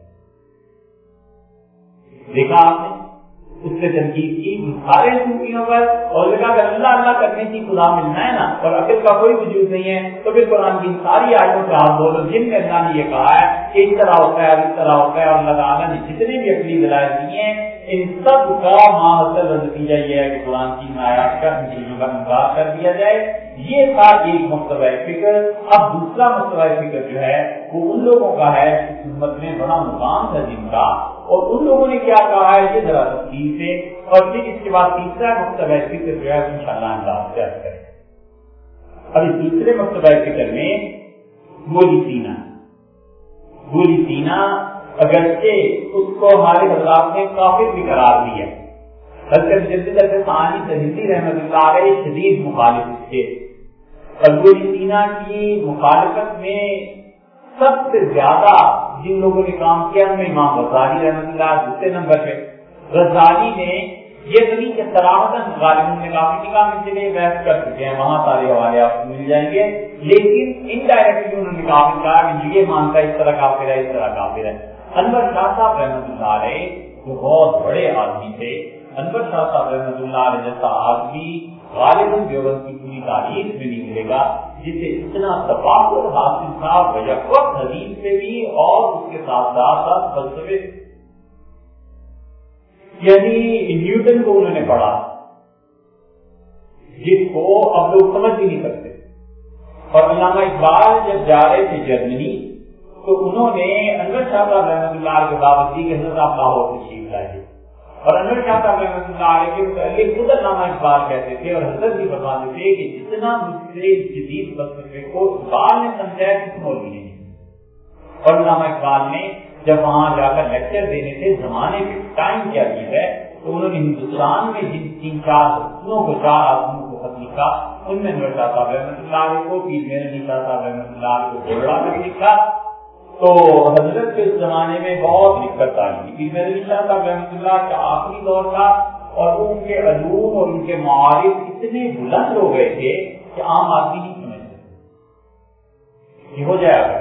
Speaker 1: دیکھا آپ نے اس سے تنقید کی سارے صوفیوں پر، اور لگا اگر اللہ اللہ کرنے کی خدا ملنا ہے نا اور عقل کا کوئی وجود نہیں ہے، تو پھر قرآن کی ساری آیتوں سے آپ بولو جن میں اللہ نے یہ کہا ہے کہ اس طرح ہوتا ہے اور اس طرح ہوتا ہے، اور اللہ تعالیٰ نے جتنے بھی عقلی دلائل دیے ہیں ان سب کا ماحصل نتیجہ یہ ہے کہ قرآن کی آیات کا ان چیزوں کا انکار کر دیا جائے۔ یہ تھا ایک مکتبہ فکر۔ اب دوسرا مکتبہ فکر جو ہے وہ ان لوگوں کا ہے اس امت میں بڑا مقام تھا جن کا، اور ان لوگوں نے کیا کہا ہے یہ ذرا تفصیل سے، اور پھر اس کے بعد تیسرا مکتبہ فکر جو ہے انشاءاللہ انداز سے عرض کریں۔ اب اس دوسرے مکتبہ فکر میں گولی سینا اگرچہ اس کو ہمارے حضرات نے کافر بھی قرار دیا، حضرت مجدد ثانی ترمذی رحمۃ اللہ علیہ شدید مخالف تھے، اور گولی سینا کی مخالفت میں سب سے زیادہ جن لوگوں نے کام کیا ان میں امام غزالی رحمۃ اللہ دوسرے نمبر پہ۔ غزالی نے یہ نہیں کہ صراحتاً غالباً نے کافی نکاح میں چلے بحث کر چکے ہیں، وہاں سارے حوالے آپ کو مل جائیں گے، لیکن انڈائریکٹلی انہوں نے کافی کہا کہ یہ مانتا ہے اس طرح کافر ہے، اس طرح کافر ہے۔ انور شاہ صاحب رحمۃ اللہ علیہ وہ بہت بڑے آدمی تھے۔ انور شاہ صاحب رحمۃ اللہ علیہ جیسا آدمی غالباً دیوبند کی پوری تاریخ میں نہیں ملے گا جسے اتنا تفاقر حاصل تھا بیک حدیث سے بھی اور اس کے ساتھ ساتھ فلسفے، یعنی نیوٹن کو انہوں نے پڑھا جس کو اب لوگ سمجھ بھی نہیں سکتے۔ اور علامہ اقبال جب جا رہے تھے جرمنی تو انہوں نے انور شاہ صاحب رحمۃ اللہ علیہ کے دعوت دی کہ حضرت آپ لاہور تشریف لائیے، اور انور شاہ صاحب رحمۃ اللہ علیہ کے متعلق خود علامہ اقبال کہتے تھے اور حضرت بھی فرماتے تھے کہ جتنا مجھ سے جدید فلسفے کو اقبال نے سمجھا ہے کس مولوی نے نہیں۔ اور علامہ اقبال نے جب وہاں جا کر لیکچر دینے تھے زمانے کے ٹائم کیا چیز ہے، تو انہوں نے ہندوستان میں جن 3-4 حسنوں کو 4 آدمیوں کو خط لکھا، ان میں انور شاہ صاحب رحمۃ اللہ علیہ کو، پیر میر علی شاہ صاحب رحمۃ اللہ علیہ کو جوڑا کر لکھا۔ تو حضرت کے اس زمانے میں بہت دقت آئی تھی۔ پیر میر علی شاہ صاحب رحمۃ اللہ کا آخری دور تھا اور ان کے علوم اور ان کے معارف اتنے بلند ہو گئے تھے کہ عام آدمی نہیں سمجھ سکتے۔ یہ ہو جائے گا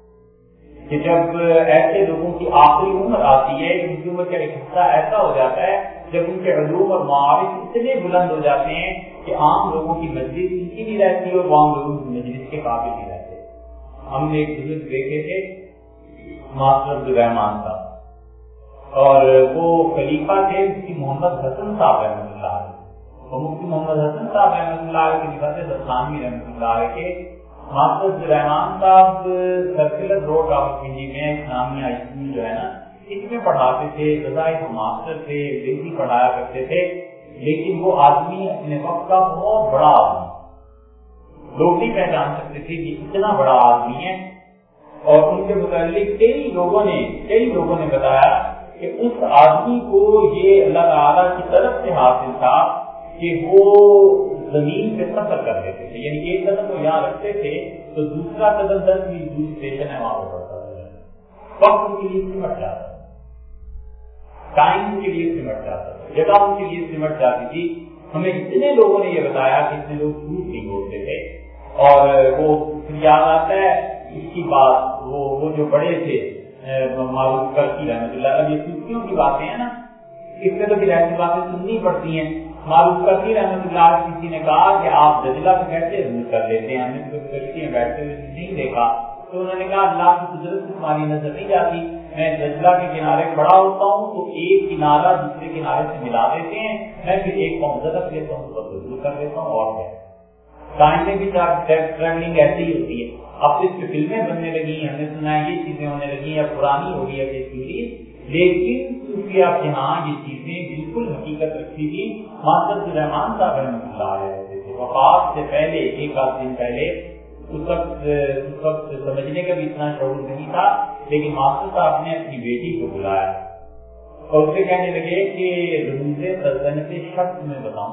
Speaker 1: کہ جب ایسے لوگوں کی آخری عمر آتی ہے، ان کی عمر کا ایک حصہ ایسا ہو جاتا ہے جب ان کے علوم اور معارف اتنے بلند ہو جاتے ہیں کہ عام لوگوں کی مجلس ان کی نہیں رہتی اور عام لوگوں کی مجلس کے قابل نہیں رہتے۔ ہم نے ایک بزرگ دیکھے تھے ماسٹر عبدالرحمان صاحب، اور وہ خلیفہ تھے مفتی محمد حسن صاحب رحمۃ اللہ علیہ، اور مفتی محمد حسن صاحب رحمۃ اللہ علیہ خلیفہ تھے دستانوی رحمۃ اللہ علیہ کے۔ ماسٹر عبدالرحمان صاحب سرکلر روڈ راولپنڈی میں اسلامیہ اسکول جو ہے نا اس میں پڑھاتے تھے، بظاہر ماسٹر تھے، انگریزی پڑھایا کرتے تھے، لیکن وہ آدمی اپنے وقت کا بہت بڑا آدمی، لوگ نہیں پہچان سکتے تھے کہ اتنا بڑا آدمی ہے۔ اور ان کے متعلق کئی لوگوں نے بتایا کہ اس آدمی کو یہ اللہ تعالیٰ کی طرف سے حاصل تھا کہ وہ زمین پہ سفر کر لیتے تھے، یعنی ایک قدم وہ یہاں رکھتے تھے تو دوسرا قدم 10 میل دور اسٹیشن ہے وہاں پڑتا تھا، وقت ان کے لیے سمٹ جاتا تھا، ٹائم ان کے لیے سمٹ جاتا تھا، جگہ ان کے لیے سمٹ جاتی تھی۔ ہمیں اتنے لوگوں نے یہ بتایا کہ اتنے لوگ جھوٹ نہیں بولتے تھے، اور وہ یاد آتا ہے اس کی بات وہ جو بڑے تھے معروف کرتی رحمۃ اللہ، اب یہ صوفیوں کی باتیں ہیں نا، اس میں تو پھر ایسی باتیں سننی پڑتی ہیں۔ معروف کرتی رحمۃ اللہ کسی نے کہا کہ آپ دجلہ پہ کیسے عزم کر لیتے ہیں، ہم نے تو کرتی ہیں بیٹھتے ہوئے نہیں دیکھا، تو انہوں نے کہا اللہ کی قدرت سے تمہاری نظر نہیں جاتی، میں دجلہ کے کنارے کھڑا ہوتا ہوں تو ایک کنارہ دوسرے کنارے سے ملا دیتے ہیں، میں پھر ایک پاؤں زدہ لیتا ہوں تو وضو کر لیتا ہوں، اور کیا ٹائم میں بھی ٹریولنگ ایسی ہی ہوتی ہے۔ اب اس پہ فلمیں بننے لگی، ہم نے سنا ہے یہ چیزیں ہونے لگی یا پرانی ہو گئی ہے یہ سیریز، لیکن صوفیہ کے ہاں یہ چیزیں بالکل حقیقت رکھتی تھی۔ ماسٹر عبدالرحمان صاحب رحمۃ اللہ علیہ وفات سے پہلے 1 آدھ دن پہلے اس وقت سمجھنے کا بھی اتنا شعور نہیں تھا، لیکن ماسٹر صاحب نے اپنی بیٹی کو بلایا اور اسے کہنے لگے کہ رموز سلطنت شخص میں بتاؤں.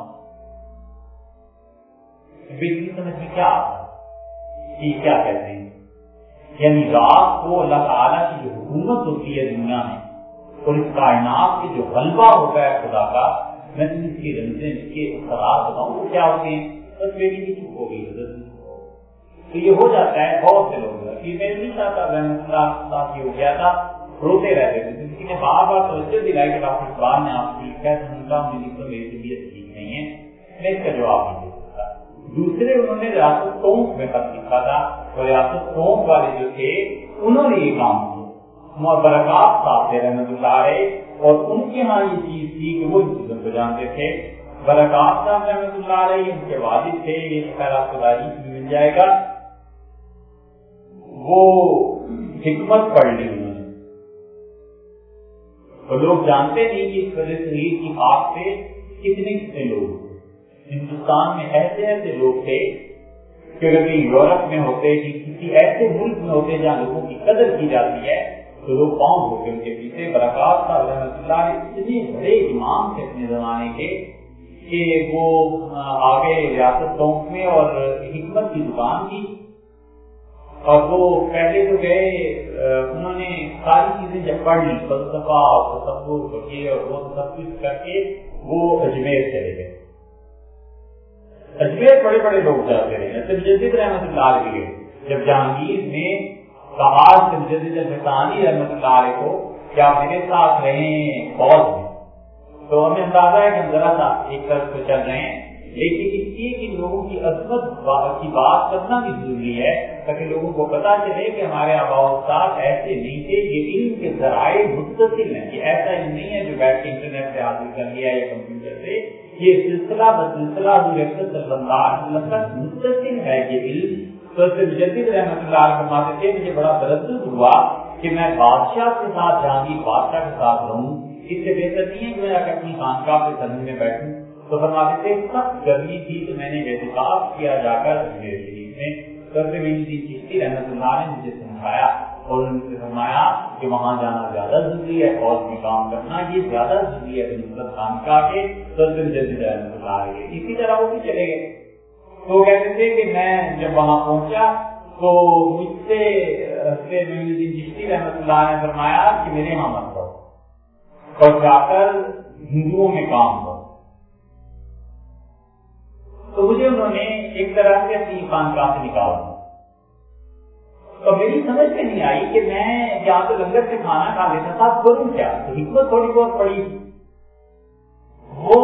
Speaker 1: بیٹی سمجھ میں کیا آتا کہ کیا کہتے ہیں؟ یعنی رات کو اللہ تعالیٰ کی جو حکومت ہوتی ہے دنیا میں اور اس کائنات کے جو غلبہ ہوتا ہے خدا کا، میں تم اس کی رمزیں اس کے اثرات بتاؤں وہ کیا ہوتے ہیں. بس بیٹی کی چپ ہو گئی. تو یہ ہو جاتا ہے بہت سے لوگ. یہ میں نہیں چاہتا رحمۃ اللہ صاحب یہ ہو گیا تھا، روتے رہتے تھے. کسی نے بار بار توجہ دلائی کہ ڈاکٹر اقبال نے آپ کی میری طبیعت ٹھیک نہیں ہے، میں اس کا جواب نہیں دے سکتا. دوسرے انہوں نے ریاست ٹونک میں خط لکھا تھا اور ریاست ٹونک والے جو تھے انہوں نے یہ کام کیا. برکات صاحب تھے رحمۃ اللہ علیہ، اور ان کے ہاں یہ چیز تھی کہ وہ ان چیزوں کو جانتے تھے. برکات صاحب رحمۃ اللہ علیہ ان کے والد تھے، یہ خیر آپ کو تاریخ میں مل جائے گا. وہ حکمت پڑھ لی انہوں نے، اور لوگ جانتے نہیں کہ اس وجہ سے کی خاک سے کتنے لوگ ہندوستان میں ایسے لوگ تھے کہ اگر یورپ میں ہوتے کہ کسی ایسے ملک میں ہوتے جہاں لوگوں کی قدر کی جاتی ہے تو لوگ پاؤں ہو کے ان کے پیچھے. برکات صاحب رحمۃ اللہ اتنے بڑے امام تھے اپنے زمانے کے کہ وہ آگے ریاست ٹونک میں اور حکمت کی دکان کی، اور وہ پہلے تو گئے انہوں نے ساری چیزیں جب پڑھ لی فلسفہ اور تصور اور وہ سب کچھ کر کے وہ اجمیر چلے گئے. اجمیر بڑے بڑے لوگ جاتے رہے. مجدد رحمۃ اللہ علیہ جب جہانگیر نے کہا مجدد الفسانی رحمۃ اللہ علیہ کو کہ آپ میرے ساتھ رہیں فوج میں، تو ہمیں اندازہ ہے کہ ہم ذرا سا ایک طرف سے چل رہے ہیں، لیکن اس لیے کہ لوگوں کی عظمت کی بات کرنا بھی ضروری ہے تاکہ لوگوں کو پتا چلے کہ ہمارے آباء و اجداد ایسے نہیں تھے. یہ علم کے ذرائع متصل ہیں، یہ ایسا علم نہیں ہے جو بیٹھ کے انٹرنیٹ سے حاصل کر لیا یا کمپیوٹر سے. یہ سلسلہ بسلسلہ حضور صلی اللہ علیہ وسلم تک متصل ہے یہ علم. تو مجدد رحمۃ اللہ علیہ فرماتے تھے مجھے بڑا تردد ہوا کہ میں بادشاہ کے ساتھ جہانگیر بادشاہ کے ساتھ رہوں، اس سے بہتر نہیں ہے کہ میں اپنی خانقاہ کے سنگ میں بیٹھوں. تو فرماتے تھے سخت گرمی تھی تو میں نے احتکاف کیا جا کر اجمیر شریف میں. چشتی رحمۃ اللہ نے مجھے سمجھایا اور ان سے فرمایا کہ وہاں جانا زیادہ ضروری ہے، فوج میں کام کرنا یہ زیادہ ضروری ہے بنسبت خانقاہ کے. تو مجدد رحمۃ اللہ علیہ اسی طرح وہ بھی چلے گئے. تو کہتے تھے کہ میں جب وہاں پہنچا تو مجھ سے چشتی رحمۃ اللہ نے فرمایا کہ میرے یہاں مت رہو اور جا کر ہندوؤں میں کام کرو. تو مجھے انہوں نے ایک طرح سے اپنی خانقاہ سے نکالا. تو میری سمجھ میں نہیں آئی کہ میں یہاں تو لنگر سے کھانا کھا لیتا تھا، کروں کیا. تو حکمت تھوڑی بہت پڑی، وہ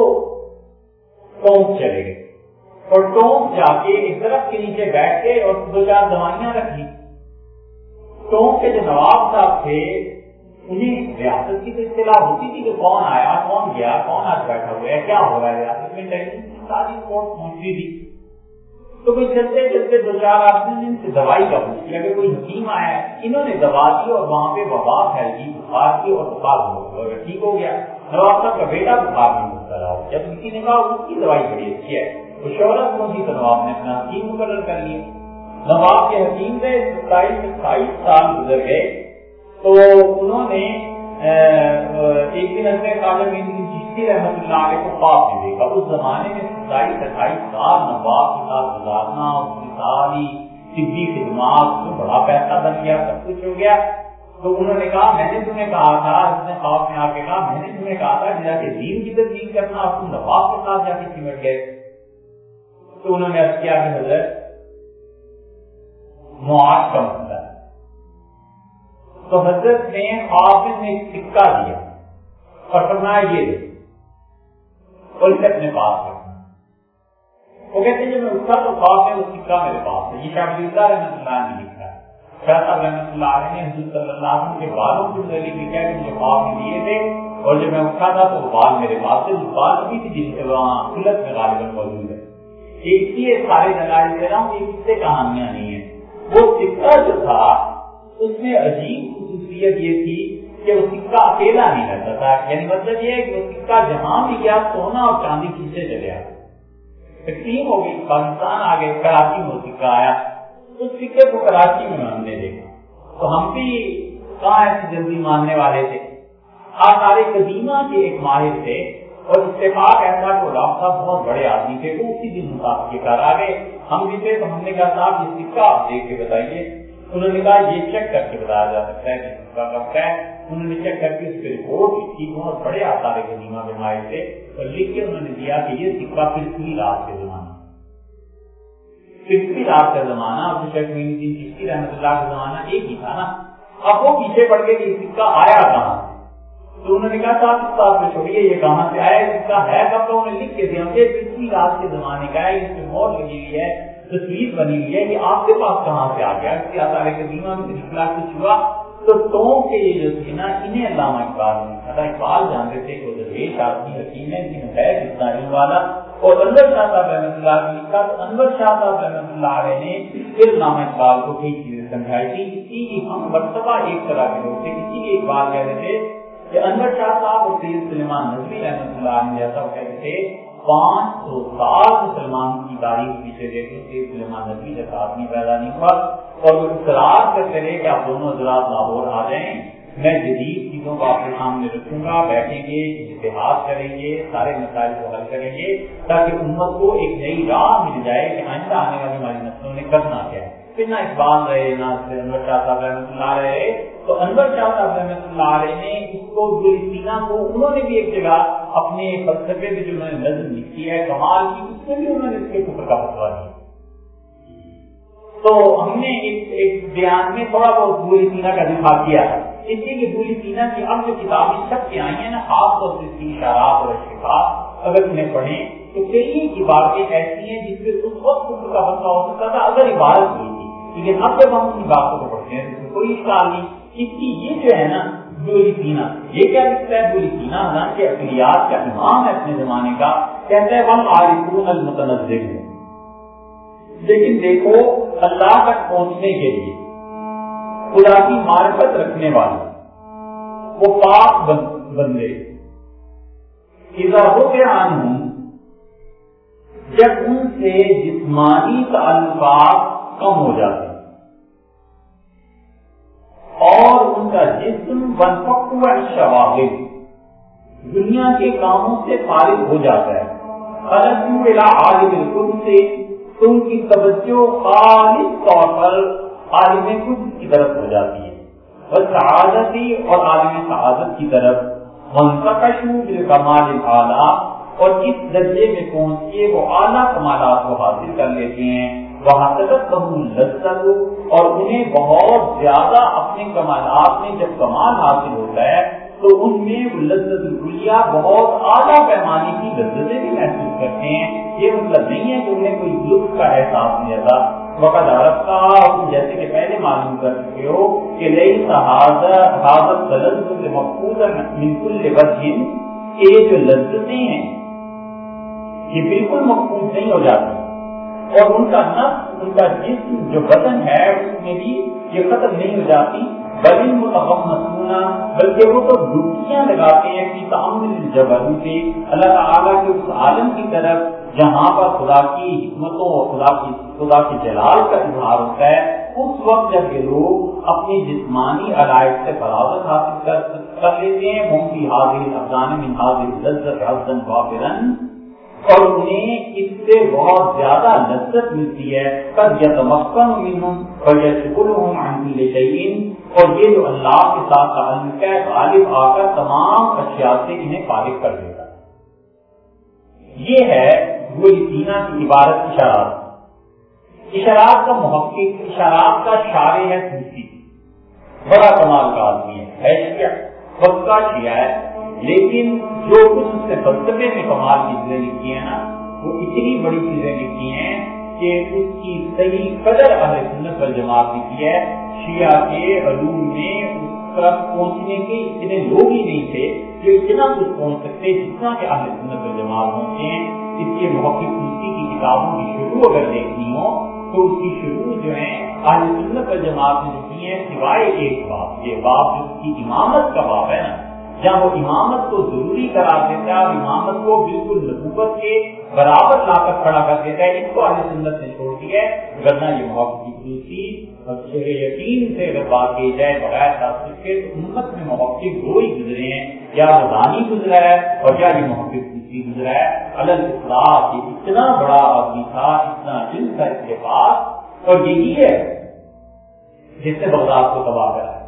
Speaker 1: ٹونک چلے گئے اور ٹونک جا کے ایک درخت کے نیچے بیٹھ کے اور 2-4 دوائیاں رکھی. ٹونک کے جو نواب صاحب تھے انہیں ریاست کی تو اطلاع ہوتی تھی کہ کون آیا کون گیا کون آج بیٹھا ہوا ہے کیا ہو رہا ہے ریاست میں، ساری رپورٹ پہنچتی تھی. تو کوئی چلتے چلتے 2-4 آدمی نے ان سے دوائی کا پوچھ لیا کہ کوئی حکیم آیا ہے. انہوں نے دوا دی اور وہاں پہ وبا پھیل گئی بخار کی اور بخار ٹھیک ہو گیا. نواب صاحب کا بیٹا بخار میں مبتلا ہو. جب کسی نے کہا اس کی دوائی بڑی اچھی ہے تو شہرت پہنچی تو نواب نے اپنا حکیم مقرر کر لیا. نواب کے حکیم سے 27-28 سال گزر گئے. تو انہوں نے ایک دن ایسے خواجہ چشتی رحمۃ اللہ علیہ کو خواب میں دیکھا. اس زمانے میں 27-28 سال نواب کے ساتھ گزارنا، اس کی ساری طبی خدمات کو بڑا پیسہ بن گیا، سب کچھ ہو گیا. تو انہوں نے کہا میں نے تمہیں کہا تھا، اس نے خواب میں آ کے کہا میں نے تمہیں کہا تھا جا کے دین کی تبدیل کرنا اور تم نواب کے ساتھ جا کے سمٹ گئے. تو انہوں نے عرض کیا کہ حضرت معاش کا مسئلہ. تو حضرت نے خواب میں ایک سکہ دیا اور فرمایا یہ دے اور اسے اپنے پاس رکھنا. وہ کہتے ہیں جب میں اٹھا تو خواب میں وہ سکہ میرے پاس ہے. یہ شاہ ولی اللہ رحمۃ اللہ نے لکھا ہے. شاہ صاحب رحمۃ اللہ علیہ نے حضور صلی اللہ علیہ وسلم کے بالوں کے متعلق لکھا ہے کہ مجھے خواب میں دیے تھے اور جب میں اٹھا تھا تو وہ بال میرے پاس سے بال بھی تھی جن سے وہاں خلت میں غالباً موجود ہے. ایک ہی سارے دلائل دے رہا ہوں کہ اس سے کہانیاں نہیں ہیں. وہ سکہ جو تھا اس میں عجیب خصوصیت یہ تھی کہ وہ سکہ اکیلا نہیں رہتا تھا. یعنی مطلب یہ ہے کہ وہ سکہ جہاں بھی گیا سونا اور چاندی کھینچے چلے آیا. تقسیم ہو گئی، پاکستان آ گئے، کراچی میں وہ سکہ آیا. اس سکے کو کراچی میں ہم نے دیکھا تو ہم بھی کہاں ایسی جلدی ماننے والے تھے. آثار قدیمہ کے ایک ماہر تھے اور اتفاق ایسا کہ ڈاکٹر صاحب بہت بڑے آدمی تھے, وہ اسی دن مسافر کر آ گئے. ہم بھی تھے تو ہم نے کہا صاحب یہ سکہ آپ دیکھ کے بتائیے. انہوں نے کہا یہ چیک کر کے بتایا جا سکتا ہے کہ سکہ کب کا ہے. انہوں نے چیک کر کے اس پہ رپورٹ لکھی, بہت بڑے آثار قدیمہ کے ماہر تھے, اور لکھ کے انہوں نے دیا کہ یہ سکہ پچھلی رات کے زمانے, پچھلی رات کا زمانہ اور شیخ معین الدین چشتی رحمۃ اللہ کا زمانہ ایک ہی تھا نا. اب وہ پیچھے پڑ گئے کہ یہ سکہ آیا کہاں, تو انہوں نے کہا صاحب اس بات پہ چھوڑیے یہ کہاں سے آیا, اس کا ہے کب کا. انہوں نے لکھ کے دیا کہ پچھلی رات کے زمانے کا ہے, اس میں مہر لگی ہوئی ہے, تصویر بنی ہوئی ہے, یہ آپ کے پاس کہاں سے آ گیا. اس کے آثار قدیمہ میں اخلاق کچھ ہوا تو ٹونک کے یہ جو تھی نا, انہیں علامہ اقبال نے کہا. اقبال جانتے تھے کہ وہ درویش آدمی حکیم ہے, ان ہے جتنا علم والا. اور انور شاہ صاحب رحمۃ اللہ نے لکھا تو انور شاہ صاحب رحمۃ اللہ علیہ نے پھر علامہ اقبال کو کئی چیزیں سمجھائی تھی. اسی لیے ہم مرتبہ ایک طرح کے لوگ تھے, اسی لیے اقبال کہتے تھے کہ انور شاہ صاحب اور سید سلیمان نظوی رحمۃ اللہ علیہ جیسا کہتے تھے 500 سال مسلمان کی تاریخ پیچھے دیکھیں, سید سلیمان نظوی جیسا آدمی پیدا نہیں ہوا. اور وہ اصرار کرتے رہے کہ آپ دونوں حضرات لاہور آ جائیں, میں جدید چیزوں کو آپ کے سامنے رکھوں گا, بیٹھیں گے, اتحاد کریں گے, سارے مسائل کو حل کریں گے, تاکہ امت کو ایک نئی راہ مل جائے کہ آئندہ آنے والی ہماری نسلوں نے کرنا کیا ہے. پھر نہ اقبال رہے نہ انور شاہ صاحب رحمۃ اللہ رہے, تو انور شاہ صاحب رحمۃ اللہ علیہ نے اس کو سینا کو انہوں نے بھی ایک جگہ اپنے فلسفے میں جو انہوں نے نظم لکھی ہے کمال کی, اس میں بھی انہوں نے اس کے کفر کا فتویٰ دیا. تو ہم نے ایک بیان میں تھوڑا بہت بولی سینا کا دفاع کیا ہے, اس لیے کہ بولی سینا کی اب جو کتابیں سب کے آئی ہیں نا, خاص طور سے اس کی اشارات اور اشفاء اگر انہیں پڑھیں تو کئی کی باتیں ایسی ہیں جس سے اس وقت کفر کا فتویٰ ہو سکتا تھا اگر عبارت ہوئی تھی. لیکن اب جب ہم ان باتوں کو پڑھتے ہیں تو کوئی اشکال نہیں. اس کی یہ جو ہے نا بولی سینا, یہ کیا لکھتا ہے بولی سینا حالانکہ اقلیات کا امام ہے اپنے زمانے کا, کہتا ہے ہم عارفون المتنزل ہیں. لیکن دیکھو اللہ تک پہنچنے کے لیے خدا کی معرفت رکھنے والے وہ پاک بندے اذا رفع عنہم, جب ان سے جسمانی تعلقات کم ہو جاتے ہیں اور ان کا جسم وانفق الشواغل, دنیا کے کاموں سے فارغ ہو جاتا ہے, خرجوا الى عالم القدس سے, تو ان کی توجہ خالص طور پر عالم قدس کی طرف ہو جاتی ہے, اور سعادتی اور عالم سعادت کی طرف, وانتقشوا بالکمال الاعلی, اور اس درجے میں پہنچ کے وہ اعلیٰ کمالات کو حاصل کر لیتے ہیں. وحاصلت لهم اللذت, اور انہیں بہت زیادہ اپنے کمالات میں جب کمال حاصل ہوتا ہے تو ان میں لذت الکلیہ بہت اعلیٰ پیمانے کی لذتیں بھی محسوس کرتے ہیں. یہ مطلب نہیں ہے کہ انہیں کوئی لطف کا احساس نہیں ہوتا. وقت عرفتہ, جیسے کہ پہلے معلوم کر چکے ہو کہ لیس حاضر تلذذ مفقودا من کل وجہ, یہ جو لذتیں ہیں یہ بالکل مفقود نہیں ہو جاتی, اور ان کا نفس, ان کا جسم جو بدن ہے اس میں بھی یہ ختم نہیں ہو جاتی. بلکہ متغمسون, بلکہ وہ تو ڈبکیاں لگاتے ہیں کہ تعامل الجبروت سے اللہ تعالیٰ کے اس عالم کی طرف جہاں پر خدا کی حکمتوں اور خدا کے جلال کا اظہار ہوتا ہے. اس وقت جب یہ لوگ اپنی جسمانی علائق سے فراغت حاصل کر لیتے ہیں, ہم فی حاضر الابدان من حاضر اللذت حظا وافرا, اور انہیں اس سے بہت زیادہ لذت ملتی ہے. قد یتمکن منہم ویشغلہم عن کل شیء, اور یہ جو اللہ کے ساتھ تعلق ہے غالب آ کر تمام اشیاء سے انہیں فارغ کر دیتا ہے. یہ ہے وہ سینا کی عبارت اشارات. اشارات کا محقق, اشارات کا شارح ہے توسی, بڑا کمال کا آدمی ہے شیعہ, وقت کا شیعہ ہے, لیکن جو کچھ اس نے فلسفے میں کمال کی چیزیں لکھی ہیں نا, وہ اتنی بڑی چیزیں لکھی ہیں کہ اس کی صحیح قدر اہل سنت والجماعت لکھی ہے. شیعہ کے علوم میں اس تک پہنچنے کے اتنے لوگ ہی نہیں تھے جو اتنا کچھ پہنچ سکتے جتنا کہ اہل سنت والجماعت پہنچے ہیں. اس کے محقق توسی کی کتابوں کی شروع اگر دیکھنی ہو تو اس کی شروع جو ہے اہل سنت والجماعت نے لکھی ہے, سوائے ایک باب, یہ باب جو اس کی امامت کا باب ہے نا, جہاں وہ امامت کو ضروری قرار دیتا ہے اور امامت کو بالکل نبوت کے برابر لا کر کھڑا کر دیتا ہے, اس کو اہل سنت نے چھوڑ دیا ہے. ورنہ یہ محقق توسی اور یقین سے اگر بات کی جائے بغیر تعصب کے تو امت میں محقق دو ہی گزرے ہیں، یا رضانی گزرا ہے اور یا یہ محقق دوسری گزرا ہے۔ الاطلاق یہ اتنا بڑا آدمی تھا، اتنا علم تھا اس کے پاس، اور یہی ہے جس نے بغداد کو تباہ کرا ہے۔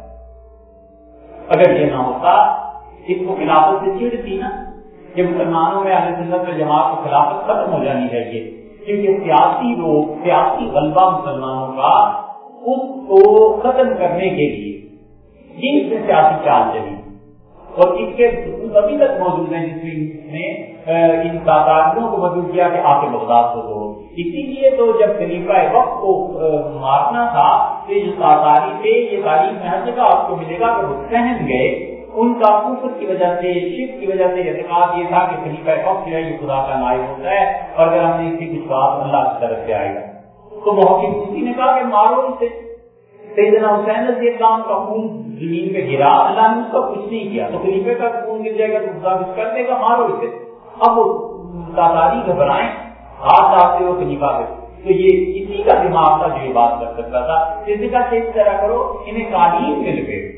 Speaker 1: اگر یہ نہ ہوتا، اس کو خلافت سے چڑ تھی نا کہ مسلمانوں میں اہل سنت والجماعت کو خلافت ختم ہو جانی چاہیے، کیونکہ سیاسی لوگ، سیاسی غلبہ مسلمانوں کا اس کو ختم کرنے کے لیے یہ اس میں سیاسی چال چلی، اور اس کے ابھی تک موجود ہیں جس میں ان تاتاریوں کو مدعو کیا کہ آ کے بغداد کو توڑو۔ اسی لیے تو جب خلیفہ وقت کو مارنا تھا تو جو تاتاری تھے، یہ تاریخ میں ہر جگہ آپ کو ملے گا کہ وہ سہم گئے، ان کا کفر کی وجہ سے، شرک کی وجہ سے اعتقاد یہ تھا کہ خلیفہ وقت جو ہے یہ خدا کا نائب ہوتا ہے، اور اگر ہم نے اس کی کچھ بات اللہ کی طرف سے آئے گا تو محقق دوسری نے کہا کہ مارو اسے۔ سیدنا حسین رضی اللہ عنہ کا خون زمین پہ گرا، اللہ نے اس کا کچھ نہیں کیا، تو خلیفے کا خون گر جائے گا تو خدا کچھ کر دے گا، مارو اسے۔ اب وہ تاتاری گھبرائیں، ہاتھ آتے ہو خلیفہ پہ، تو یہ اسی کا دماغ تھا جو یہ بات کر سکتا تھا۔ اس طرح کرو، انہیں قالین میں لپیٹو،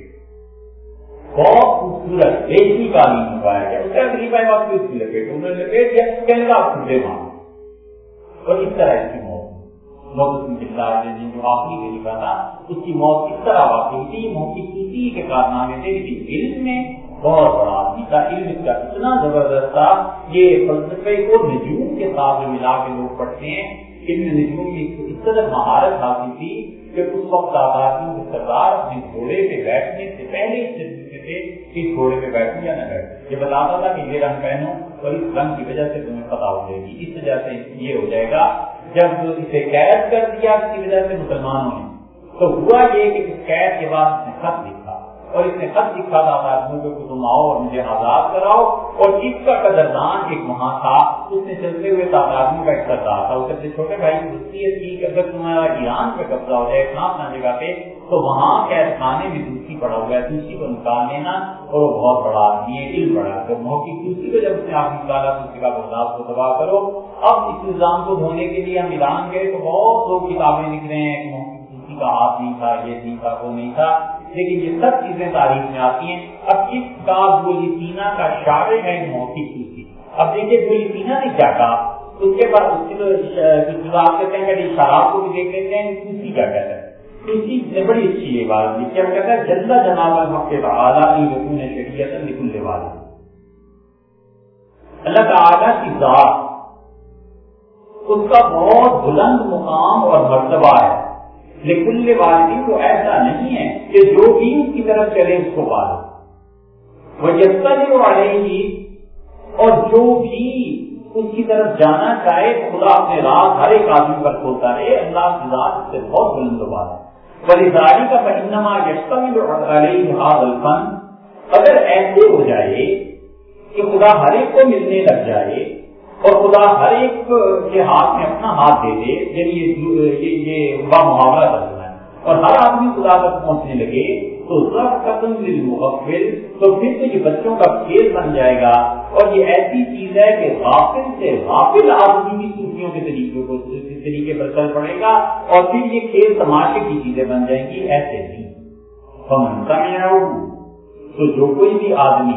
Speaker 1: بہت خوبصورت ریشمی قالین منگوایا گیا، اس کا خلیفہ وقت اس کی لپیٹو، انہوں نے لپیٹ دیا، کہنے کا آپ کھلے مارو، اور اس طرح اس کی موت جو آخری خلیفہ تھا اس کی موت اس طرح واقعی تھی، موقعی کے کارنامے تھے، لیکن علم میں بہت بڑا آدمی تھا، علم اس کا اتنا زبردست تھا، یہ فلسفے کو نجوم کے ساتھ ملا کے لوگ پڑھتے ہیں، علم نجوم میں اس قدر مہارت حاصل تھی کہ اس وقت آزادیوں کے سردار اپنے گھوڑے پہ بیٹھنے سے پہلے اس گھوڑے پہ بیٹھوں یا نہ بیٹھوں، یہ بتاتا تھا کہ یہ رنگ پہنو اور اس رنگ کی وجہ سے تمہیں پتہ ہو جائے گی، اس وجہ سے یہ ہو جائے گا۔ جب اسے قید کر دیا کسی وجہ سے مسلمانوں نے، تو ہوا یہ کہ اس قید کے بعد اس نے خط لکھا، اور اس نے خط لکھا تھا آدمیوں کو کہ تم آؤ اور مجھے آزاد کراؤ، اور اس کا قدردان ایک وہاں تھا، اس نے چلتے ہوئے آدمیوں کا ایک سردار تھا، اس اپنے چھوٹے بھائی کی وصیت کی کہ اگر تمہارا ایران پہ قبضہ ہو جائے اپنا جگہ پہ تو وہاں قید خانے میں دوسری پڑا ہوا ہے، دوسری کو نکال لینا، اور وہ بہت بڑا آدمی ہے، علم بڑا ہے، موقع دوسری کو جب اس نے آپ نکالا تو اس کا بغداد کو تباہ کرو۔ اب اس الزام کو دھونے کے لیے ہم ایران گئے تو بہت لوگ کتابیں لکھ رہے ہیں کہ کسی کا ہاتھ نہیں تھا، یہ نہیں تھا، وہ نہیں تھا، لیکن یہ سب چیزیں تاریخ میں آتی ہیں۔ اب اس کا بولیسینا کا شاعر ہے موقف کی، اب دیکھیے بولیسینا نے کیا کہا، اس کے بعد اس کی کہتے ہیں کہ اشارات کو بھی دیکھ لیتے ہیں، دوسری کیا کہتا ہے، دوسری نے بڑی اچھی یہ بات لکھی، وہ کہتا ہے جل جناب الحق تعالی یکون شریعت لکل والد، اللہ تعالی کی ذات اس کا بہت بلند مقام اور مرتبہ ہے، لیکن والدین کو ایسا نہیں ہے کہ جو بھی اس کی طرف چلے اس کو پالے، وہ یستمع علیہ، اور جو بھی اس کی طرف جانا چاہے خدا اپنے راز ہر ایک آدمی پر کھولتا رہے، اللہ کی ذات اس سے بہت بلند بات ہے۔ وَلِذَلِكَ فَإِنَّمَا يَشْتَمِلُ عَلَيْهِ هَذَا الْفَنُ، اگر ایسے ہو جائے کہ خدا ہر ایک کو ملنے لگ جائے اور خدا ہر ایک کے ہاتھ میں اپنا ہاتھ دے دے، یعنی یہ محاورہ کرنا ہے، اور ہر آدمی خدا تک پہنچنے لگے تو قسم للمغفل، تو پھر تو یہ بچوں کا کھیل بن جائے گا، اور یہ ایسی چیز ہے کہ غافل سے غافل آدمی بھی صوفیوں کے طریقے پر چل پڑے گا، اور پھر یہ کھیل تماشے کی چیزیں بن جائیں گی، ایسے نہیں۔ فمن سمعہ، تو جو کوئی بھی آدمی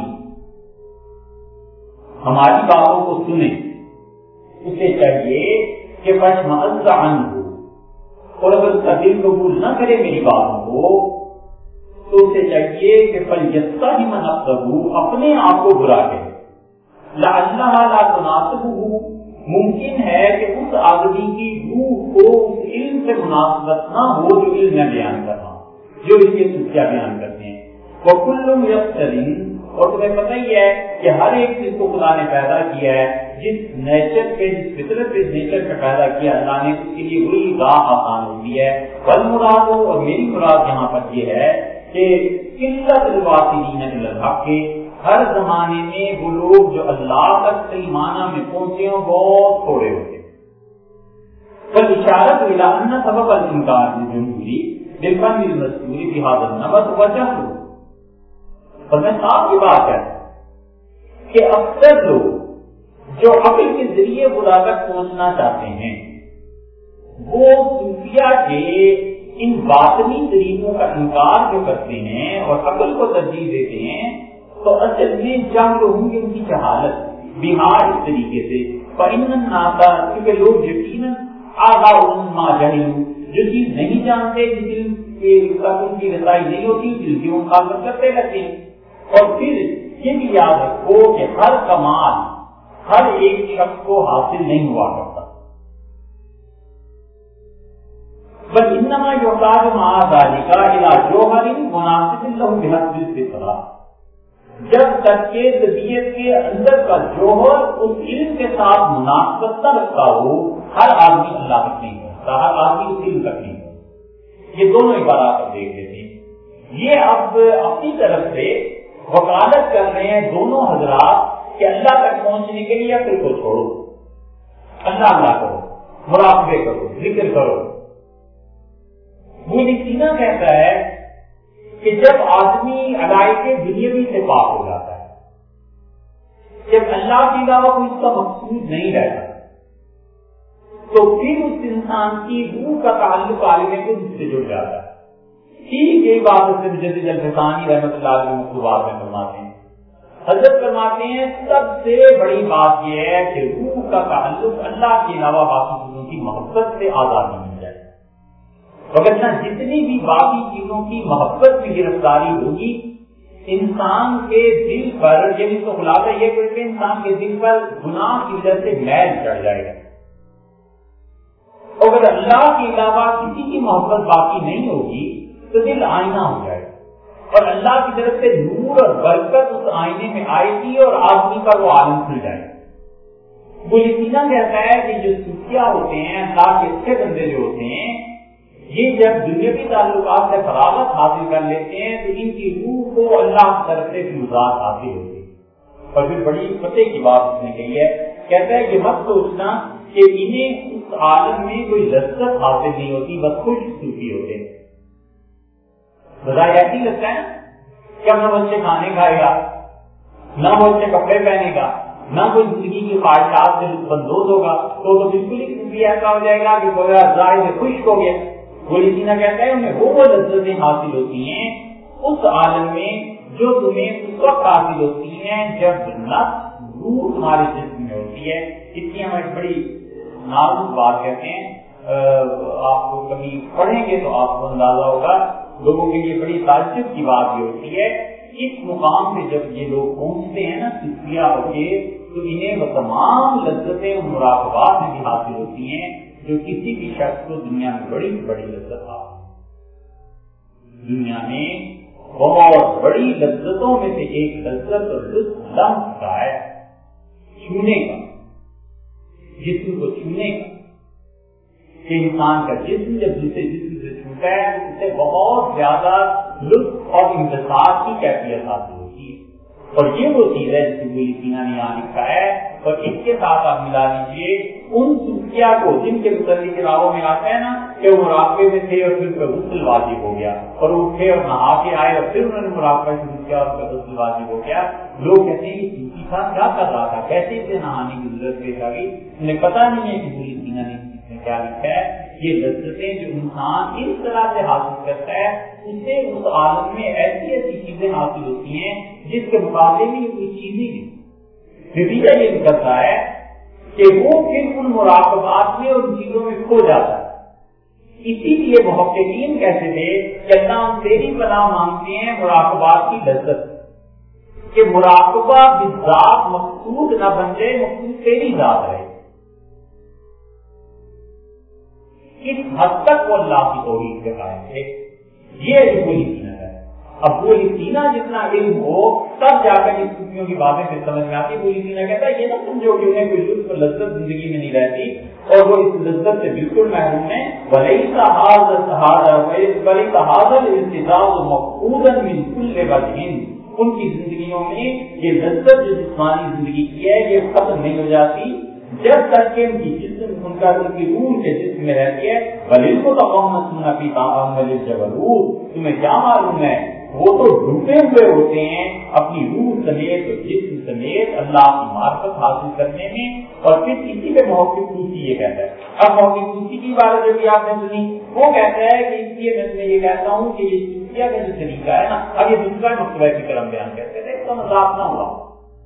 Speaker 1: ہماری باتوں کو سنے، اسے چاہیے کہ فَاشْمَأَزَّ عَنْهُ، اور اگر اس کا دل قبول نہ کرے میری باتوں کو تو اسے چاہیے کہ فَلْيَسْتَحْمِ نَفْسَهُ، اپنے آپ کو برا کرے، لَعَلَّهَا لَا تُنَاسِبُهُ، ممکن ہے کہ اس آدمی کی روح کو اس علم سے مناسبت نہ ہو جو علم میں بیان کر رہا ہوں، جو اس کے سلسلہ بیان کرتے ہیں۔ وَكُلٌّ يَفْتَرِي، اور تمہیں پتہ ہی ہے کہ ہر ایک چیز کو خدا نے پیدا کیا ہے، جس نیچر پہ، جس فطرت پہ، نیچر پہ پیدا کیا اللہ نے، اس کے لیے وہی راہ آسان ہوتی ہے۔ والمراد، اور میری مراد یہاں پر یہ ہے کہ قلت الواصلین الی الحق، ہر زمانے میں وہ لوگ جو اللہ تک صحیح معنی میں پہنچے ہوں بہت تھوڑے ہوتے ہیں۔ فالاشارۃ الی ان سبب الانکار للجمہوری بالفن المذکور بهذا النمط وجهل، اور میں صاحب کی بات ہے کہ اکثر لوگ جو عقل کے ذریعے خدا تک پہنچنا چاہتے ہیں وہ صوفیہ کے ان باطنی طریقوں کا انکار جو کرتے ہیں اور عقل کو ترجیح دیتے ہیں تو اصل میں جنگ ہوں گے ان کی جہالت بیمار اس طریقے سے کیونکہ لوگ یقیناً ما جہلوا جو چیز نہیں جانتے جس ان کی رسائی نہیں ہوتی دل کی مخالفت کرتے رہتے ہیں۔ اور پھر یہ بھی یاد رکھو کہ ہر کمال ہر ایک شخص کو حاصل نہیں ہوا کرتا، بل انما یحتاج مع ذلك الى جوہر مناسب له بحسب الفطرہ، جب تک کہ طبیعت کے اندر کا جوہر اس علم کے ساتھ مناسبت رکھتا ہو، ہر آدمی اللہ تک نہیں ہوتا، ہر آدمی اس علم تک نہیں ہوتا۔ یہ دونوں عبارات اب دیکھ لیتے ہیں۔ یہ اب اپنی طرف سے وکالت کر رہے ہیں دونوں حضرات کہ اللہ تک پہنچنے کے لیے عقل کو چھوڑو، اللہ اللہ کرو، مراقبے کرو، ذکر کرو۔ ابن سینا کہتا ہے کہ جب آدمی علائق دنیاوی سے پاک ہو جاتا ہے، جب اللہ کے علاوہ کوئی اس کا مقصود نہیں رہتا، تو پھر اس انسان کی روح کا تعلق عالم قدس سے جڑ جاتا ہے۔ ٹھیک یہی بات سے مجدد الفسانی رحمۃ اللہ علیہ مکتوبات میں فرماتے ہیں، حضرت فرماتے ہیں سب سے بڑی بات یہ ہے کہ روح کا تعلق اللہ کے علاوہ باقی چیزوں کی محبت سے آزادی مل جائے، وگرنہ جتنی بھی باقی چیزوں کی محبت کی گرفتاری ہوگی انسان کے دل پر، یہ بھی تو خلاصہ یہ کہ انسان کے دل پر گناہ کی وجہ سے میل چڑھ جائے گا۔ اگر اللہ کے علاوہ کسی کی محبت باقی نہیں ہوگی تو دل آئینہ ہو جائے گا اور اللہ کی طرف سے نور اور برکت اس آئینے میں آئے گی اور آدمی کا وہ عالم کھل جائے گا۔ وہ یقینا کہتا ہے کہ جو صوفیاء ہوتے ہیں، اللہ کے اچھے بندے جو ہوتے ہیں، یہ جب دنیاوی تعلقات سے فراغت حاصل کر لیتے ہیں تو ان کی روح کو اللہ کی طرف سے فیوزات حاصل ہوتی ہے۔ اور پھر بڑی پتے کی بات اس نے کہی ہے، کہتا ہے کہ مت سوچنا کہ انہیں اس عالم میں کوئی لذت حاصل نہیں ہوتی، بس خوش صوفی ہوتے ہیں۔ بظاہر ایسی لگتا ہے کہ نہ وہ اچھے کھانے کھائے گا، نہ وہ اچھے کپڑے پہنے گا، نہ کوئی زندگی کی خواہشات سے لطف اندوز ہوگا، تو بالکل ہی صوفی ایسا ہو جائے گا کہ ظاہر سے خشک ہو گیا۔ گولی سینا کہتا ہے انہیں وہ لذتیں حاصل ہوتی ہیں اس عالم میں جو تمہیں اس وقت حاصل ہوتی ہیں جب نفس روح تمہارے جسم میں ہوتی ہے۔ اس کی ہم ایک بڑی نازک بات کہتے ہیں، آپ کو کبھی پڑھیں گے تو آپ کو اندازہ ہوگا، لوگوں کے لیے بڑی تعجب کی بات یہ ہوتی ہے، اس مقام پہ جب یہ لوگ پہنچتے ہیں نا صوفیاء ہو کے، تو انہیں وہ تمام لذتیں مراقبات میں بھی حاصل ہوتی ہیں جو کسی بھی شخص کو دنیا میں بڑی بڑی لذت حاصل، دنیا میں بہت بڑی لذتوں میں سے ایک لذت اور لطف لمس کا ہے، چھونے کا، جسم کو چھونے کا، کہ انسان کا جسم جب دوسرے جسم سے چھوٹا ہے اسے بہت زیادہ لطف اور انبساط کی کیفیت حاصل ہوتی ہے۔ اور یہ وہ چیز ہے جس کو ابن سینا نے یہاں لکھا ہے، اور اس کے ساتھ آپ ملا لیجیے ان صوفیاء کو جن کے متعلق کتابوں میں آتا ہے نا کہ وہ مراقبے میں تھے اور پھر ان کا غسل واجب ہو گیا، اور وہ اٹھے اور نہا کے آئے اور پھر انہوں نے مراقبہ شروع کیا اور ان کا غسل واجب ہو گیا۔ لوگ کہتے ہیں کہ صوفی صاحب کیا کر رہا تھا، کیسے اسے نہانے کی ضرورت پیش آ گئی، انہیں پتہ نہیں ہے کہ ابن سینا نے کیا لکھا ہے۔ یہ لذتیں جو انسان اس طرح سے حاصل کرتا ہے اسے اس عالم میں ایسی ایسی چیزیں حاصل ہوتی ہیں جس کے مقابلے میں کوئی چیز ہی نہیں۔ نتیجہ یہ نکلتا ہے کہ وہ پھر ان مراقبات میں اور ان چیزوں میں کھو جاتا ہے۔ اسی لیے محققین کہتے تھے کہ اللہ ہم تیری پناہ مانگتے ہیں مراقبات کی لذت، کہ مراقبہ بالذات مقصود نہ بن جائے، مقصود تیری ذات رہے۔ اس حد تک وہ اللہ کی توحید کے قائم تھے۔ یہ ابن سینا ہے۔ اب ابن سینا جتنا علم ہو تب جا کر اس صوفیوں کی باتیں پھر سمجھ میں آتی۔ ابن سینا کہتا ہے یہ نہ سمجھو کہ انہیں کوئی لطف لذت زندگی میں نہیں رہتی اور وہ اس لذت سے بالکل محروم ہے۔ وَلَيْسَ هَذَا الْإِلْتِذَاذُ مَفْقُودًا مِنْ كُلِّ وَجْهٍ، ان کی زندگیوں میں یہ لذت جو جسمانی زندگی کی ہے یہ ختم نہیں ہو جاتی جب تک کہ ان کی جسم ان کا کی روح کے جسم میں رہتی ہے۔ بلکہ تو قوم سننا پیتا عمل الجبروت، تمہیں کیا معلوم ہے وہ تو ڈوبے ہوئے ہوتے ہیں اپنی روح سمیت اور جسم سمیت اللہ کی معرفت حاصل کرنے میں، اور پھر اسی پہ موقف طوسی یہ کہتا ہے. اب موقف طوسی کی بات جو بھی آپ نے سنی، وہ کہتا ہے کہ اس لیے میں یہ کہتا ہوں کہ یہ طوسیہ کا جو طریقہ ہے نا، اب یہ دوسرا مکتبہ فکر ہم بیان کرتے تھے، اس کا مذاق نہ ہوا.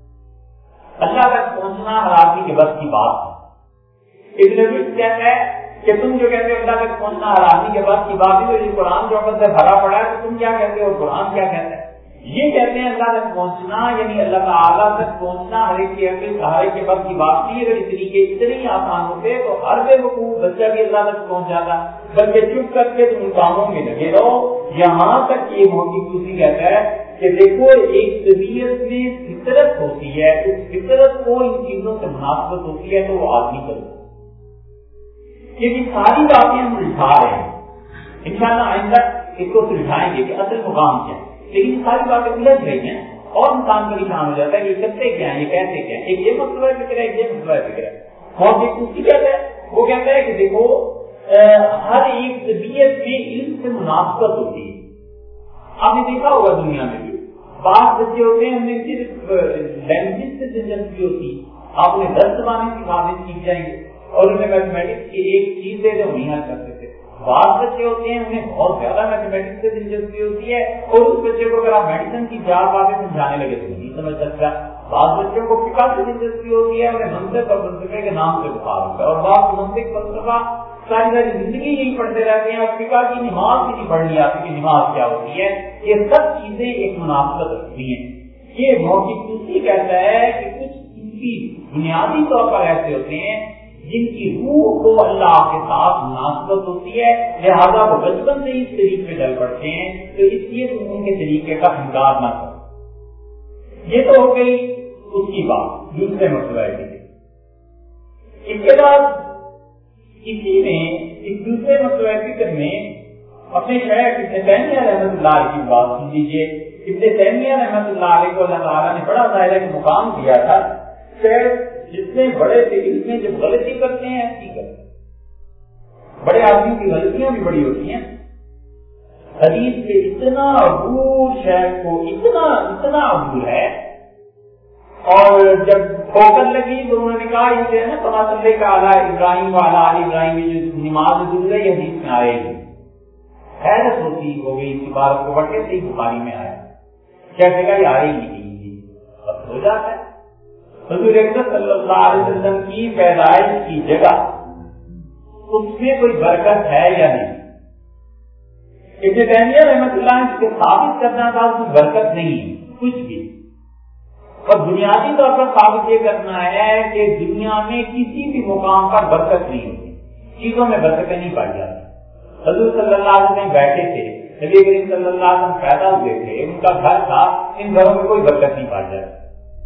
Speaker 1: اللہ تک پہنچنا ہر آدمی کے بس کی بات ہے. ابن رشد کہتا ہے کہ تم جو کہتے ہو اللہ تک پہنچنا ہر آدمی کے بس کی بات ہے، یہ قرآن جو عقل سے بھرا پڑا ہے، تو تم کیا کہتے ہو، قرآن کیا کہتا ہے؟ یہ کہتے ہیں اللہ تک پہنچنا یعنی اللہ تعالیٰ تک پہنچنا ہر ایک کے عقل سہارے کے بس کی بات نہیں. اگر اس طریقے اتنے ہی آسان ہوتے تو ہر بے وقوف بچہ بھی اللہ تک پہنچ جاتا. بلکہ چپ کر کے تم کاموں میں لگے رہو. یہاں تک یہ موقف طوسی کہتا ہے کہ دیکھو ایک طبیعت میں فطرت ہوتی ہے، اس فطرت کو ان چیزوں سے مناسبت ہوتی ہے تو وہ آدمی کرو. یہ ساری باتیں ہم الجھا رہے ہیں، انشاءاللہ آئندہ اس کو سلجھائیں گے کہ اصل مقام کیا ہے. لیکن ساری باتیں الجھ رہی ہیں اور انسان پریشان ہو جاتا ہے کہ یہ کرتے کیا ہے، یہ کہتے کیا ہے. ایک یہ مسئلہ فکر ہے، ایک یہ مسئلہ فکر ہے. موقف طوسی کہتا ہے، وہ کہتا ہے کہ دیکھو ہر ایک طبیعت میں علم سے مناسبت ہوتی ہے. آپ نے دیکھا ہوگا دنیا میں بھی بعض بچے ہوتے ہیں، ہمیں صرف لینگویج سے دلچسپی ہوتی ہے، آپ انہیں 10 زبانیں سکھانے سیکھ جائیں گے اور انہیں میتھمیٹکس کی ایک چیز دے دو نہیں حل کر سکتے. بعض بچے ہوتے ہیں انہیں بہت زیادہ میتھمیٹکس سے دلچسپی ہوتی ہے اور اس بچے کو اگر آپ میڈیسن کی 4 باتیں سمجھانے لگے تو نہیں سمجھ سکتا. بعض بچوں کو فقہ سے دلچسپی ہوتی ہے، انہیں منطق اور فلسفے کے نام سے بخار ہوتا ہے، اور بعض منطق فلسفہ ساری زندگی یہی پڑھتے رہتے ہیں اور فقہ کی نماز بھی نہیں پڑھنی آتی کہ نماز کیا ہوتی ہے. یہ سب چیزیں ایک مناسبت رکھتی ہیں. یہ موقف طوسی کہتا ہے کہ کچھ کسی بنیادی طور پر ایسے ہوتے ہیں جن کی روح کو اللہ کے ساتھ مناسبت ہوتی ہے، لہذا وہ بچپن سے اس طریقے پہ چل پڑتے ہیں، تو اس لیے تم ان کے طریقے کا انکار نہ کرو. یہ تو ہو گئی اس کی بات دوسرے مسئلہ کی. اس کے بعد اسی میں اس دوسرے مسئلہ فکر میں اپنے شیخ ابن تیمیہ رحمۃ اللہ علیہ کی بات سن لیجیے. ابن تیمیہ رحمۃ اللہ علیہ کو اللہ تعالیٰ نے بڑا ظاہر کہ مقام دیا تھا. شیخ جتنے بڑے سے علم میں جب غلطی کرتے ہیں ایسی کرتے ہیں، بڑے آدمی کی غلطیاں بھی بڑی ہوتی ہیں. حدیث کے اتنا عبور شیخ کو اتنا عبور ہے، اور جب ٹھوکر لگی تو انہوں نے کہا یہ نا پتا چلے کا اعلیٰ ابراہیم والا علی ابراہیم جو نماز ضرور ہے یہ حدیث میں آئے گی. حیرت ہوتی ہو گئی اس عبارت کو پڑھ کے صحیح بخاری میں آیا. کیا جگہ یہ آ رہی نہیں بس ہو جاتا ہے. حضور اکرم صلی اللہ علیہ وسلم کی پیدائش کی جگہ اس میں کوئی برکت ہے یا نہیں؟ ابن تیمیہ رحمۃ اللہ نے اس کو ثابت کرنا تھا اس میں برکت نہیں کچھ بھی، اور بنیادی طور پر ثابت یہ کرنا ہے کہ دنیا میں کسی بھی مقام پر برکت نہیں ہوتی، چیزوں میں برکتیں نہیں پائی جاتی. حضور صلی اللہ علیہ وسلم بیٹھے تھے، نبی کریم صلی اللہ علیہ وسلم پیدا ہوئے تھے، ان کا گھر تھا، ان گھروں میں کوئی برکت نہیں پائی جاتی.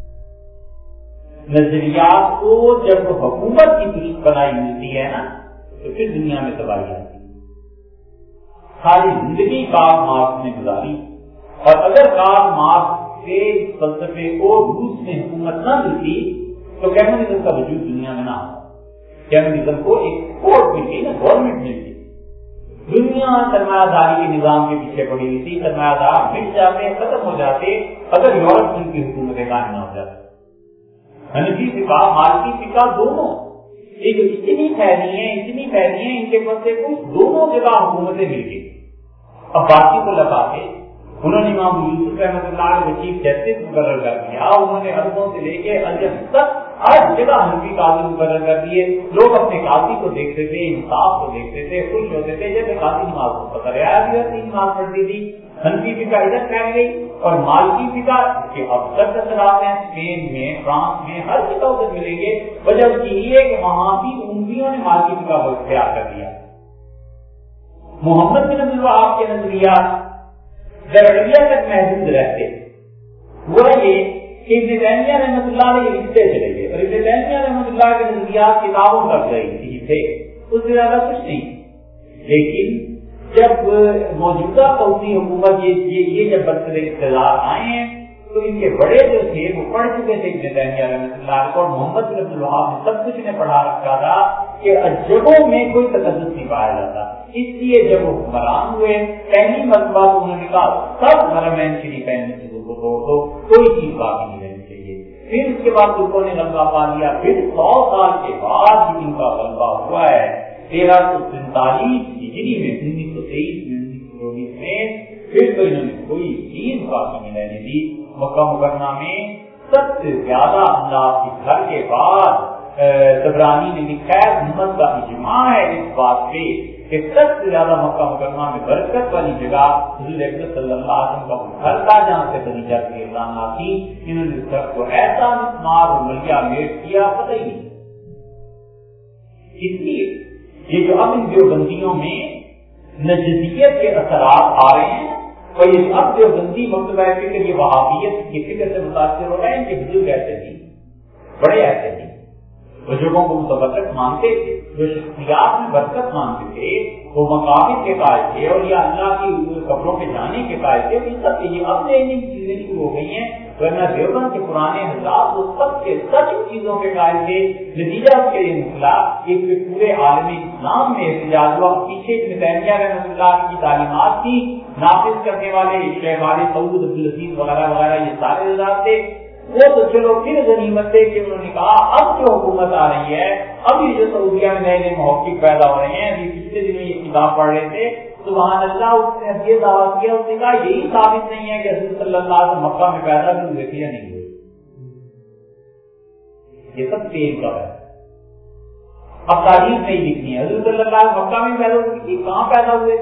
Speaker 1: نظریات کو جب حکومت کی درست بنائی ملتی ہے نا تو پھر دنیا میں تباہی آتی ہے. ساری زندگی کارل مارکس نے گزاری، اور اگر کارل مارکس کے فلسفے کو روس میں حکومت نہ ملتی تو کمیونزم کا وجود دنیا میں نہ ہوتا. کمیونزم کو ایک کورٹ ملتی نا، گورنمنٹ ملتی. دنیا سرمایہ داری کے نظام کے پیچھے پڑی ہوئی تھی، سرمایہ دار مٹ جاتے، ختم ہو جاتے اگر یورپ میں ان کی حکومتیں قائم نہ ہو جاتی. حنفی فقہ مالکی فقہ دونوں ایک اتنی پھیلی ہیں ان کے پاس سے کچھ دونوں جگہ حکومتیں مل گئی. اب باقی کو لگا کے انہوں نے امام یوسف رحمۃ اللہ علیہ چیف جسٹس مقرر کر دیا. انہوں نے عربوں سے لے کے عجم تک ہر جگہ حنفی قاضی مقرر کر دیے. لوگ اپنے قاضی کو دیکھتے تھے، انصاف کو دیکھتے تھے، خوش ہوتے تھے. جیسے قاضی نماز کو پتہ رہا بھی نماز پڑھتی تھی. حنفی فقہ ادھر پھیل گئی اور مالکی فقہ کے اب تک اثرات ہیں اسپین میں، فرانس میں، ہر جگہ ادھر ملیں گے. وجہ اس کی یہ کہ وہاں بھی امویوں نے مالکی فقہ کو اختیار کر دیا. محمد بن عبد الوہاب کے نظریات درڑیہ تک محدود رہتے. وہ یہ کہ ابن تیمیہ رحمۃ اللہ علیہ لکھتے چلے گئے اور ابن تیمیہ رحمۃ اللہ کے نظریات کتابوں تک گئی تھے، اس سے زیادہ کچھ نہیں. لیکن جب موجودہ قومی حکومت یہ جب برسر اقتدار آئے ہیں تو ان کے بڑے جو تھے وہ پڑھ چکے تھے ابن تیمیہ رحمۃ اللہ علیہ، اور محمد بن عبد الوہاب نے سب کچھ نے پڑھا رکھا تھا کہ جگہوں میں کوئی تقدس نہیں پایا جاتا، اس لیے جب وہ حکمران ہوئے پہلی مرتبہ تو انہوں نے کہا سب حرمین شریفین کی چیزوں کو توڑ دو، کوئی چیز باقی نہیں رہنی چاہیے۔ پھر اس کے بعد ترکوں نے غلبہ پا لیا، پھر 100 سال کے بعد ان کا غلبہ ہوا ہے 1343 ہجری میں، 1923 میں، 1924 میں، پھر تو انہوں نے کوئی چیز باقی نہیں رہنے دی۔ مکہ مکرمہ میں سب سے زیادہ اللہ کے گھر کے بعد طبرانی نے لکھا ہے، امت کا اجماع ہے اس بات پہ کہ سب سے زیادہ مکہ مکرمہ میں برکت والی جگہ حضور اکرم صلی اللہ علیہ وسلم کا گھر تھا، جہاں سے خدیجہ رضی اللہ عنہا تھی۔ انہوں نے اس کو ایسا مسمار اور ملیا میٹ کیا پتہ ہی نہیں۔ اس لیے یہ جو اب ان دیوبندیوں میں نجدیت کے اثرات آ رہے ہیں، اور یہ اب دیوبندی مکتبہ فکر یہ وہابیت کی فکر سے متاثر ہو رہے ہیں کہ بزرگ ایسے تھے، بڑے ایسے تھے، بزرگوں کو متبرکت مانتے تھے، جو شخصیات میں برکت مانتے تھے وہ مقامات کے قائل تھے، اور یہ اللہ کی قبروں پہ جانے کے قائل تھے، یہ سب یہ اب نئی چیزیں شروع ہو گئی ہیں، ورنہ دیوبند کے پرانے حضرات وہ سب کے سچ چیزوں کے قائل تھے۔ نتیجہ اس کے لیے نکلا ایک پورے عالم اسلام میں احتجاج ہوا، پیچھے ابن تیمیہ رحمۃ اللہ کی تعلیمات تھی، نافذ کرنے والے شیخ علی سعود عبدالعزیز وغیرہ وغیرہ یہ سارے حضرات تھے، وہ تو چلو پھر غنیمت ہے کہ انہوں نے کہا اب جو حکومت آ رہی ہے، اب یہ جو سعودیہ میں نئے نئے محقق پیدا ہو رہے ہیں، پچھلے دنوں یہ کتاب پڑھ رہے تھے، سبحان اللہ، اس نے یہ دعویٰ کیا، اس نے کہا یہی ثابت نہیں ہے کہ حضرت صلی اللہ علیہ وسلم مکہ میں پیدا بھی ہوئے تھے یا نہیں ہوئے، یہ سب تیل کا ہے، اب تاریخ نہیں لکھنی ہے، حضرت صلی اللہ علیہ وسلم مکہ میں پیدا ہوئے، کہاں پیدا ہوئے۔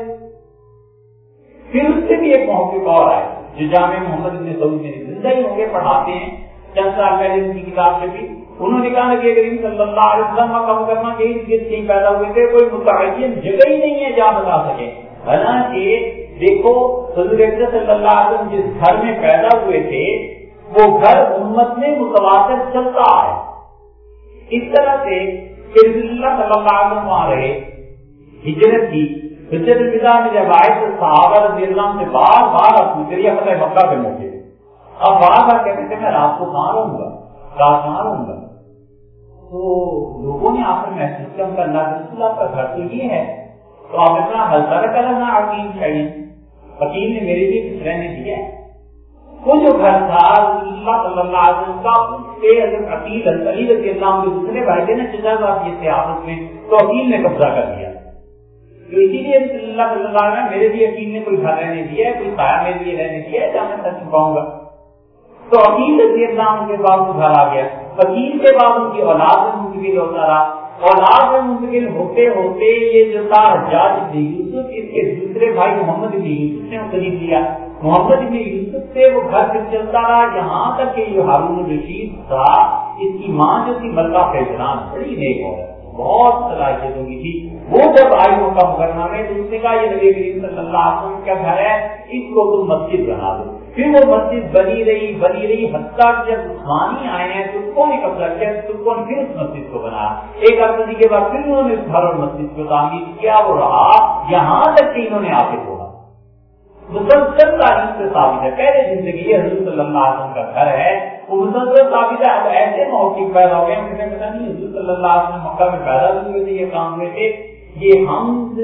Speaker 1: پھر اس سے بھی ایک محقق اور آئے جو جامع محمد بن سعود میں زندہ ہی ہوں گے، پڑھاتے ہیں، چند سال پہلے ان کی کتاب سے بھی انہوں نے کہا کہ کریم صلی اللہ علیہ وسلم مکہ مکرمہ کے نہیں پیدا ہوئے تھے، کوئی متعین جگہ ہی نہیں ہے جہاں بتا سکے۔ حالانکہ دیکھو حضور اکرم صلی اللہ علیہ وسلم جس گھر میں پیدا ہوئے تھے وہ گھر امت میں متواتر چلتا ہے، اس طرح سے کہ رسول اللہ صلی اللہ علیہ وسلم وہاں رہے، ہجرت کی، حجت الوداع میں جب آئے تو صحابہ رضی اللہ عنہ سے بار بار پوچھ رہی ہے فتح مکہ کے موقع، اب بار بار کہتے تھے میں رات کو کہاں رہوں گا، رات کہاں رہوں گا، تو لوگوں نے آپ نے محسوس کیا کہ اللہ کے رسول آپ کا گھر تو یہ ہے، تو آپ اپنا ہلکا کرنا عقیم چاہیے، عقیم نے میرے لیے کچھ رہنے دیا ہے۔ وہ جو گھر تھا رسول اللہ صلی اللہ علیہ وسلم کا، اس پہ حضرت عقیل علی رضی اللہ عنہ کے دوسرے بھائی تھے نا چچا صاحب یہ تھے آپس میں، تو عقیل نے قبضہ کر لیا، تو اسی لیے رسول اللہ صلی اللہ علیہ وسلم میرے لیے عقیل نے کوئی گھر رہنے دیا ہے، کوئی سایہ میرے لیے رہنے دیا ہے جہاں میں سچ پاؤں گا، تو عقیل رضی اللہ عنہ کے بعد وہ گھر آ گیا، عقیل کے بعد ان کی اولاد میں منتقل ہوتا رہا، اولاد میں منتقل ہوتے ہوتے یہ جو تھا حجاج بن یوسف، اس کے دوسرے بھائی محمد بن یوسف نے خرید لیا، محمد بن یوسف سے وہ گھر پھر چلتا رہا یہاں تک کہ جو ہارون الرشید تھا اس کی ماں جو تھی ملکہ فیضان، بڑی نیک عورت، بہت صلاحیتوں کی تھی، وہ جب آئی مکہ مکرمہ میں تو اس نے کہا یہ نبی کریم صلی اللہ علیہ وسلم کا گھر ہے، اس کو تم مسجد بنا دو، پھر وہ مسجد بنی رہی حتیٰ جب عثمانی آئے ہیں ترکوں نے قبضہ کیا، ترکوں نے پھر اس مسجد کو بنایا، ایک عرصے کے بعد پھر انہوں نے اس گھر اور مسجد کو تعمیر کیا، وہ رہا یہاں تک کہ انہوں نے آگے بولا، مسلسل تاریخ سے ثابت ہے، پہلے زندگی حضور صلی اللہ علیہ وسلم کا گھر ہے، وہ مسلسل ثابت ہے۔ اب ایسے موقع پیدا ہو گئے مجھے پتا نہیں حضور صلی اللہ علیہ وسلم مکہ میں پیدا ہوئے تھے، یہ کام ہوئے تھے، یہ حمد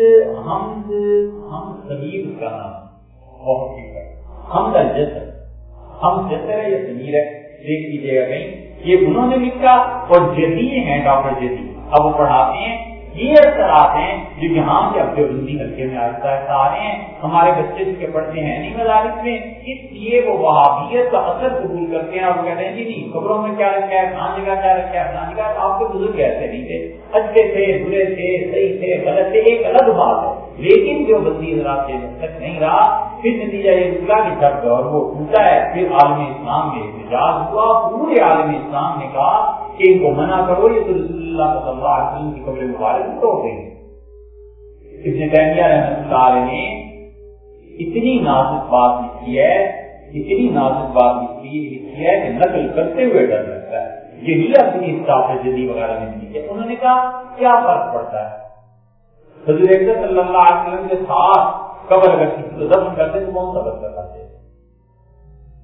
Speaker 1: سمیر کا نام حمد الجسر، حمد جسر ہے، یہ سمیر ہے، دیکھ لیجیے گا کہیں، یہ انہوں نے لکھا، اور جدید ہیں ڈاکٹر جدید، اب وہ پڑھاتے ہیں، یہ اثرات ہیں جو یہاں کے اب جو ہندی حلقے میں آہستہ آہستہ آ رہے ہیں، ہمارے بچے جو کے پڑھتے ہیں نہیں مدارس میں، اس لیے وہ وہابیت کا اثر قبول کرتے ہیں اور وہ کہتے ہیں جی نہیں خبروں میں کیا رکھا ہے، کہاں جگہ کیا رکھا ہے، کہاں جگہ، آپ کے بزرگ ایسے نہیں تھے، اچھے تھے، برے تھے، صحیح تھے، غلط تھے، ایک الگ بات ہے، لیکن جو بندی حضرات کے مقصد نہیں رہا، پھر نتیجہ یہ نکلا کہ جب دور وہ ٹوٹا ہے، پھر عالم اسلام میں احتجاج ہوا، پورے عالم اسلام نے کہا کہ ان کو منع کرو، یہ تو رسول اللہ صلی اللہ علیہ وسلم کی قبر مبارک توڑ گئی۔ ابن تیمیہ رحمۃ اللہ علیہ نے اتنی نازک بات لکھی ہے، اتنی نازک بات لکھی ہے کہ نقل کرتے ہوئے ڈر لگتا ہے، یہی اپنی اسٹاف جدید وغیرہ میں لکھی ہے۔ انہوں نے کہا کیا فرق پڑتا ہے، حضور اکرم صلی اللہ علیہ وسلم کے ساتھ قبر اگر کسی کو دفن کرتے تو کون سا بچہ کرتے،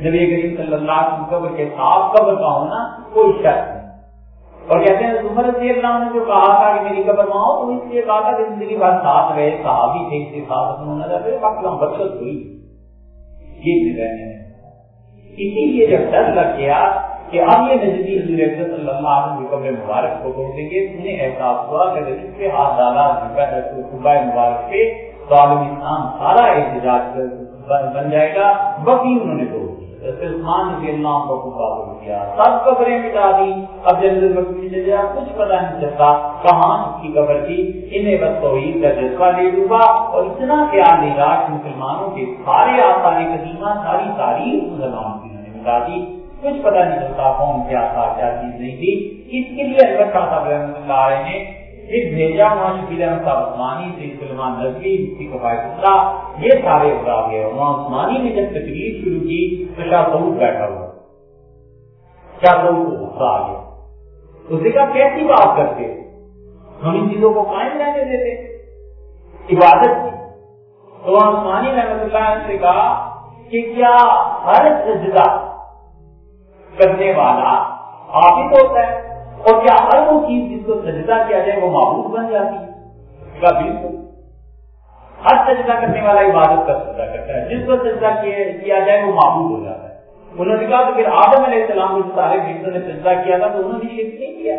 Speaker 1: نبی کریم صلی اللہ علیہ وسلم قبر کے ساتھ قبر کا ہونا کوئی شرط نہیں. اور کہتے ہیں عمر رضی اللہ عنہ نے جو کہا تھا کہ میری قبر وہاں ہو تو اس لیے کہا تھا کہ زندگی بھر ساتھ رہے صحابی تھے اس کے ساتھ نظر رہے باقی ہم برکت ہوئی یہ رہنے میں. اسی لیے جب ڈر لگ گیا کہ اب یہ نزدیک حضور اکرم صلی اللہ علیہ وسلم کی قبر مبارک کو توڑ دیں گے انہیں احساس ہوا کہ اس پہ ہاتھ ڈالا صبح مبارک پہ تو عالم اسلام سارا احتجاج بن جائے گا. باقی انہوں نے توڑ دیا عثمان رضی اللہ عنہ کو قابو کیا سب قبریں مٹا دی. اب جنرل بکری سے جا کچھ پتا نہیں چلتا کہاں اس کی قبر تھی. انہیں بس توحید کا جذبہ لے ڈوبا اور اتنا خیال نہیں رہا کہ مسلمانوں کے سارے آثار قدیمہ ساری تاریخ مسلمانوں کی انہوں نے مٹا دی. کچھ پتا نہیں چلتا کون کیا تھا کیا چیز نہیں تھی. اس کے لیے حضرت شاہ صاحب رحمۃ اللہ علیہ نے ایک بھیجا وہاں شفیع احمد صاحب عثمانی سے سلمان نظوی مفتی کفایت اللہ یہ سارے اٹھا گئے. وہاں عثمانی نے جب تقریر شروع کی تو شاہ سعود بیٹھا ہوا. شاہ سعود کو غصہ آ گیا. اس نے کہا کیسی بات کرتے ہم ان چیزوں کو قائم رہنے دیتے عبادت کی. تو وہاں عثمانی رحمۃ اللہ نے سے کہا کہ کیا ہر سجدہ کرنے والا عابد ہوتا ہے اور کیا ہر وہ چیز جس کو سجدہ کیا جائے وہ معبود بن جاتی ہے؟ بالکل ہر سجدہ کرنے والا عبادت کا سجدہ کرتا ہے جس کو سجدہ کیا جائے وہ معبود ہو جاتا ہے. انہوں نے کہا تو پھر آدم علیہ السلام کو سارے فرشتوں نے سجدہ کیا تھا تو انہوں نے شرک نہیں کیا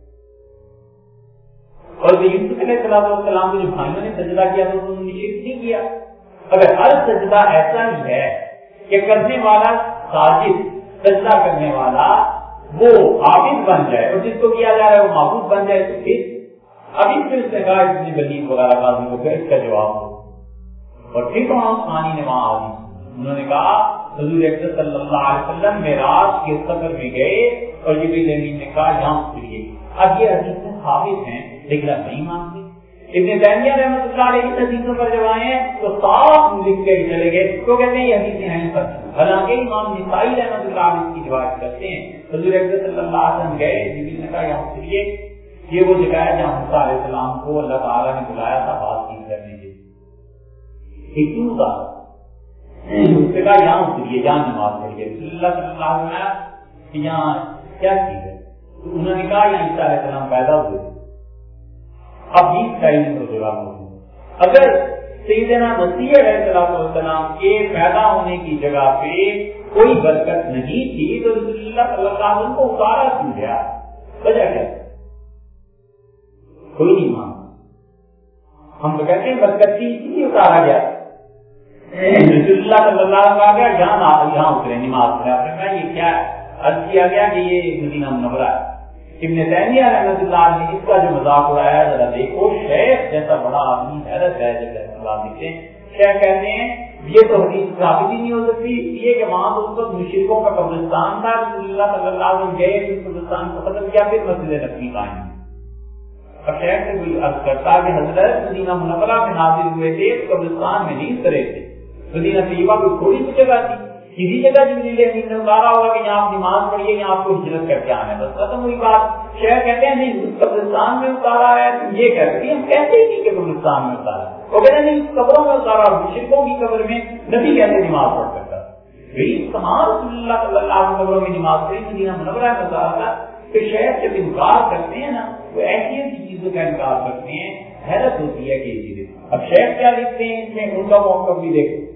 Speaker 1: اور یوسف علیہ السلام کو جو بھائیوں نے سجدہ کیا تھا انہوں نے شرک نہیں کیا. اگر ہر سجدہ ایسا ہی ہے کہ کرنے والا ساجد سجدہ کرنے والا وہ عابد بن جائے اور جس کو کیا جا رہا ہے وہ معبود بن جائے تو پھر اب اس میں اس نے کہا اتنی بلیغ وغیرہ بازی ہو گیا اس کا جواب ہو. اور پھر وہاں عثمانی نے وہاں آئی انہوں نے کہا حضور اکرم صلی اللہ علیہ وسلم معراج کے سفر میں گئے اور جبریل امین نے کہا یہاں اتریے. اب یہ حدیثیں ثابت ہیں لیکن اب نہیں مانتے. ابن تیمیہ رحمۃ اللہ علیہ کی حدیثوں پر جب آئے ہیں تو صاف لکھ کے چلے گئے تو کہتے ہیں یہ حدیثیں ہیں پر. حالانکہ امام نسائی رحمۃ اللہ علیہ کی روایت کرتے ہیں حضور اکرم صلی اللہ علیہ وسلم گئے جبریل نے کہا یہاں اتریے. یہ وہ جگہ ہے جہاں موسیٰ علیہ السلام کو اللہ تعالیٰ نے بلایا تھا بات چیت کرنے کے لیے. کیوں تھا اس نے کہا یہاں اتریے جہاں نماز پڑھیے. رسول اللہ صلی اللہ علیہ وسلم کہ یہاں کیا چیز ہے تو انہوں نے کہا یہاں عیسیٰ علیہ السلام پیدا ہوئے. اب 20 کا علم تو جگہ موجود اگر سیدنا مسیح علیہ السلام کے پیدا ہونے کی جگہ پہ کوئی برکت نہیں تھی تو رسول اللہ صلی اللہ علیہ وسلم کو اتارا کیوں گیا؟ وجہ کیا؟ کوئی نہیں مان. ہم تو کہتے ہیں برکت تھی اسی لیے اتارا گیا. رسول اللہ صلی اللہ علیہ وسلم گیا یہاں اترے نماز پڑھا. یہ کیا ہے؟ عرض کیا گیا کہ یہ مدینہ منورہ ہے. ابن تیمیہ رحمۃ اللہ نے اس کا جو مذاق اڑایا ذرا دیکھو. شیخ جیسا بڑا آدمی حیرت ہے جب اللہ لکھتے ہیں. شیخ کہتے ہیں یہ تو حدیث ثابت ہی نہیں ہو سکتی یہ کہ وہاں تو اس وقت مشرکوں کا قبرستان تھا. رسول اللہ صلی اللہ علیہ وسلم گئے اس قبرستان کو ختم کیا پھر مسجد نبوی قائم. اور شیخ سے کوئی عرض کرتا کہ حضرت مدینہ منورہ میں نازل ہوئے تھے قبرستان میں نہیں اترے تھے. مدینہ طیبہ کوئی تھوڑی سی جگہ تھی. کسی جگہ جبریل امین نے اتارا ہوگا کہ یہاں آپ نماز پڑھیے یہاں آپ کو ہجرت کر کے آنا ہے بس ختم ہوئی بات. شیخ کہتے ہیں نہیں اس قبرستان میں اتارا ہے تم یہ کہتے ہیں ہم کہتے ہی نہیں کہ قبرستان میں اتارا. وہ کہتے ہیں نہیں اس قبروں میں اتارا مشرکوں کی قبر میں نبی کہتے نماز پڑھ سکتا. تمام رسول اللہ صلی اللہ علیہ قبروں میں نماز پڑھی مدینہ منورہ میں اتارا تھا. تو شیخ جب انکار کرتے ہیں نا وہ ایسی ایسی چیزوں کا انکار کرتے ہیں حیرت ہوتی ہے کہ یہ چیزیں. اب شیخ کیا لکھتے ہیں اس میں ان کا موقف بھی دیکھو.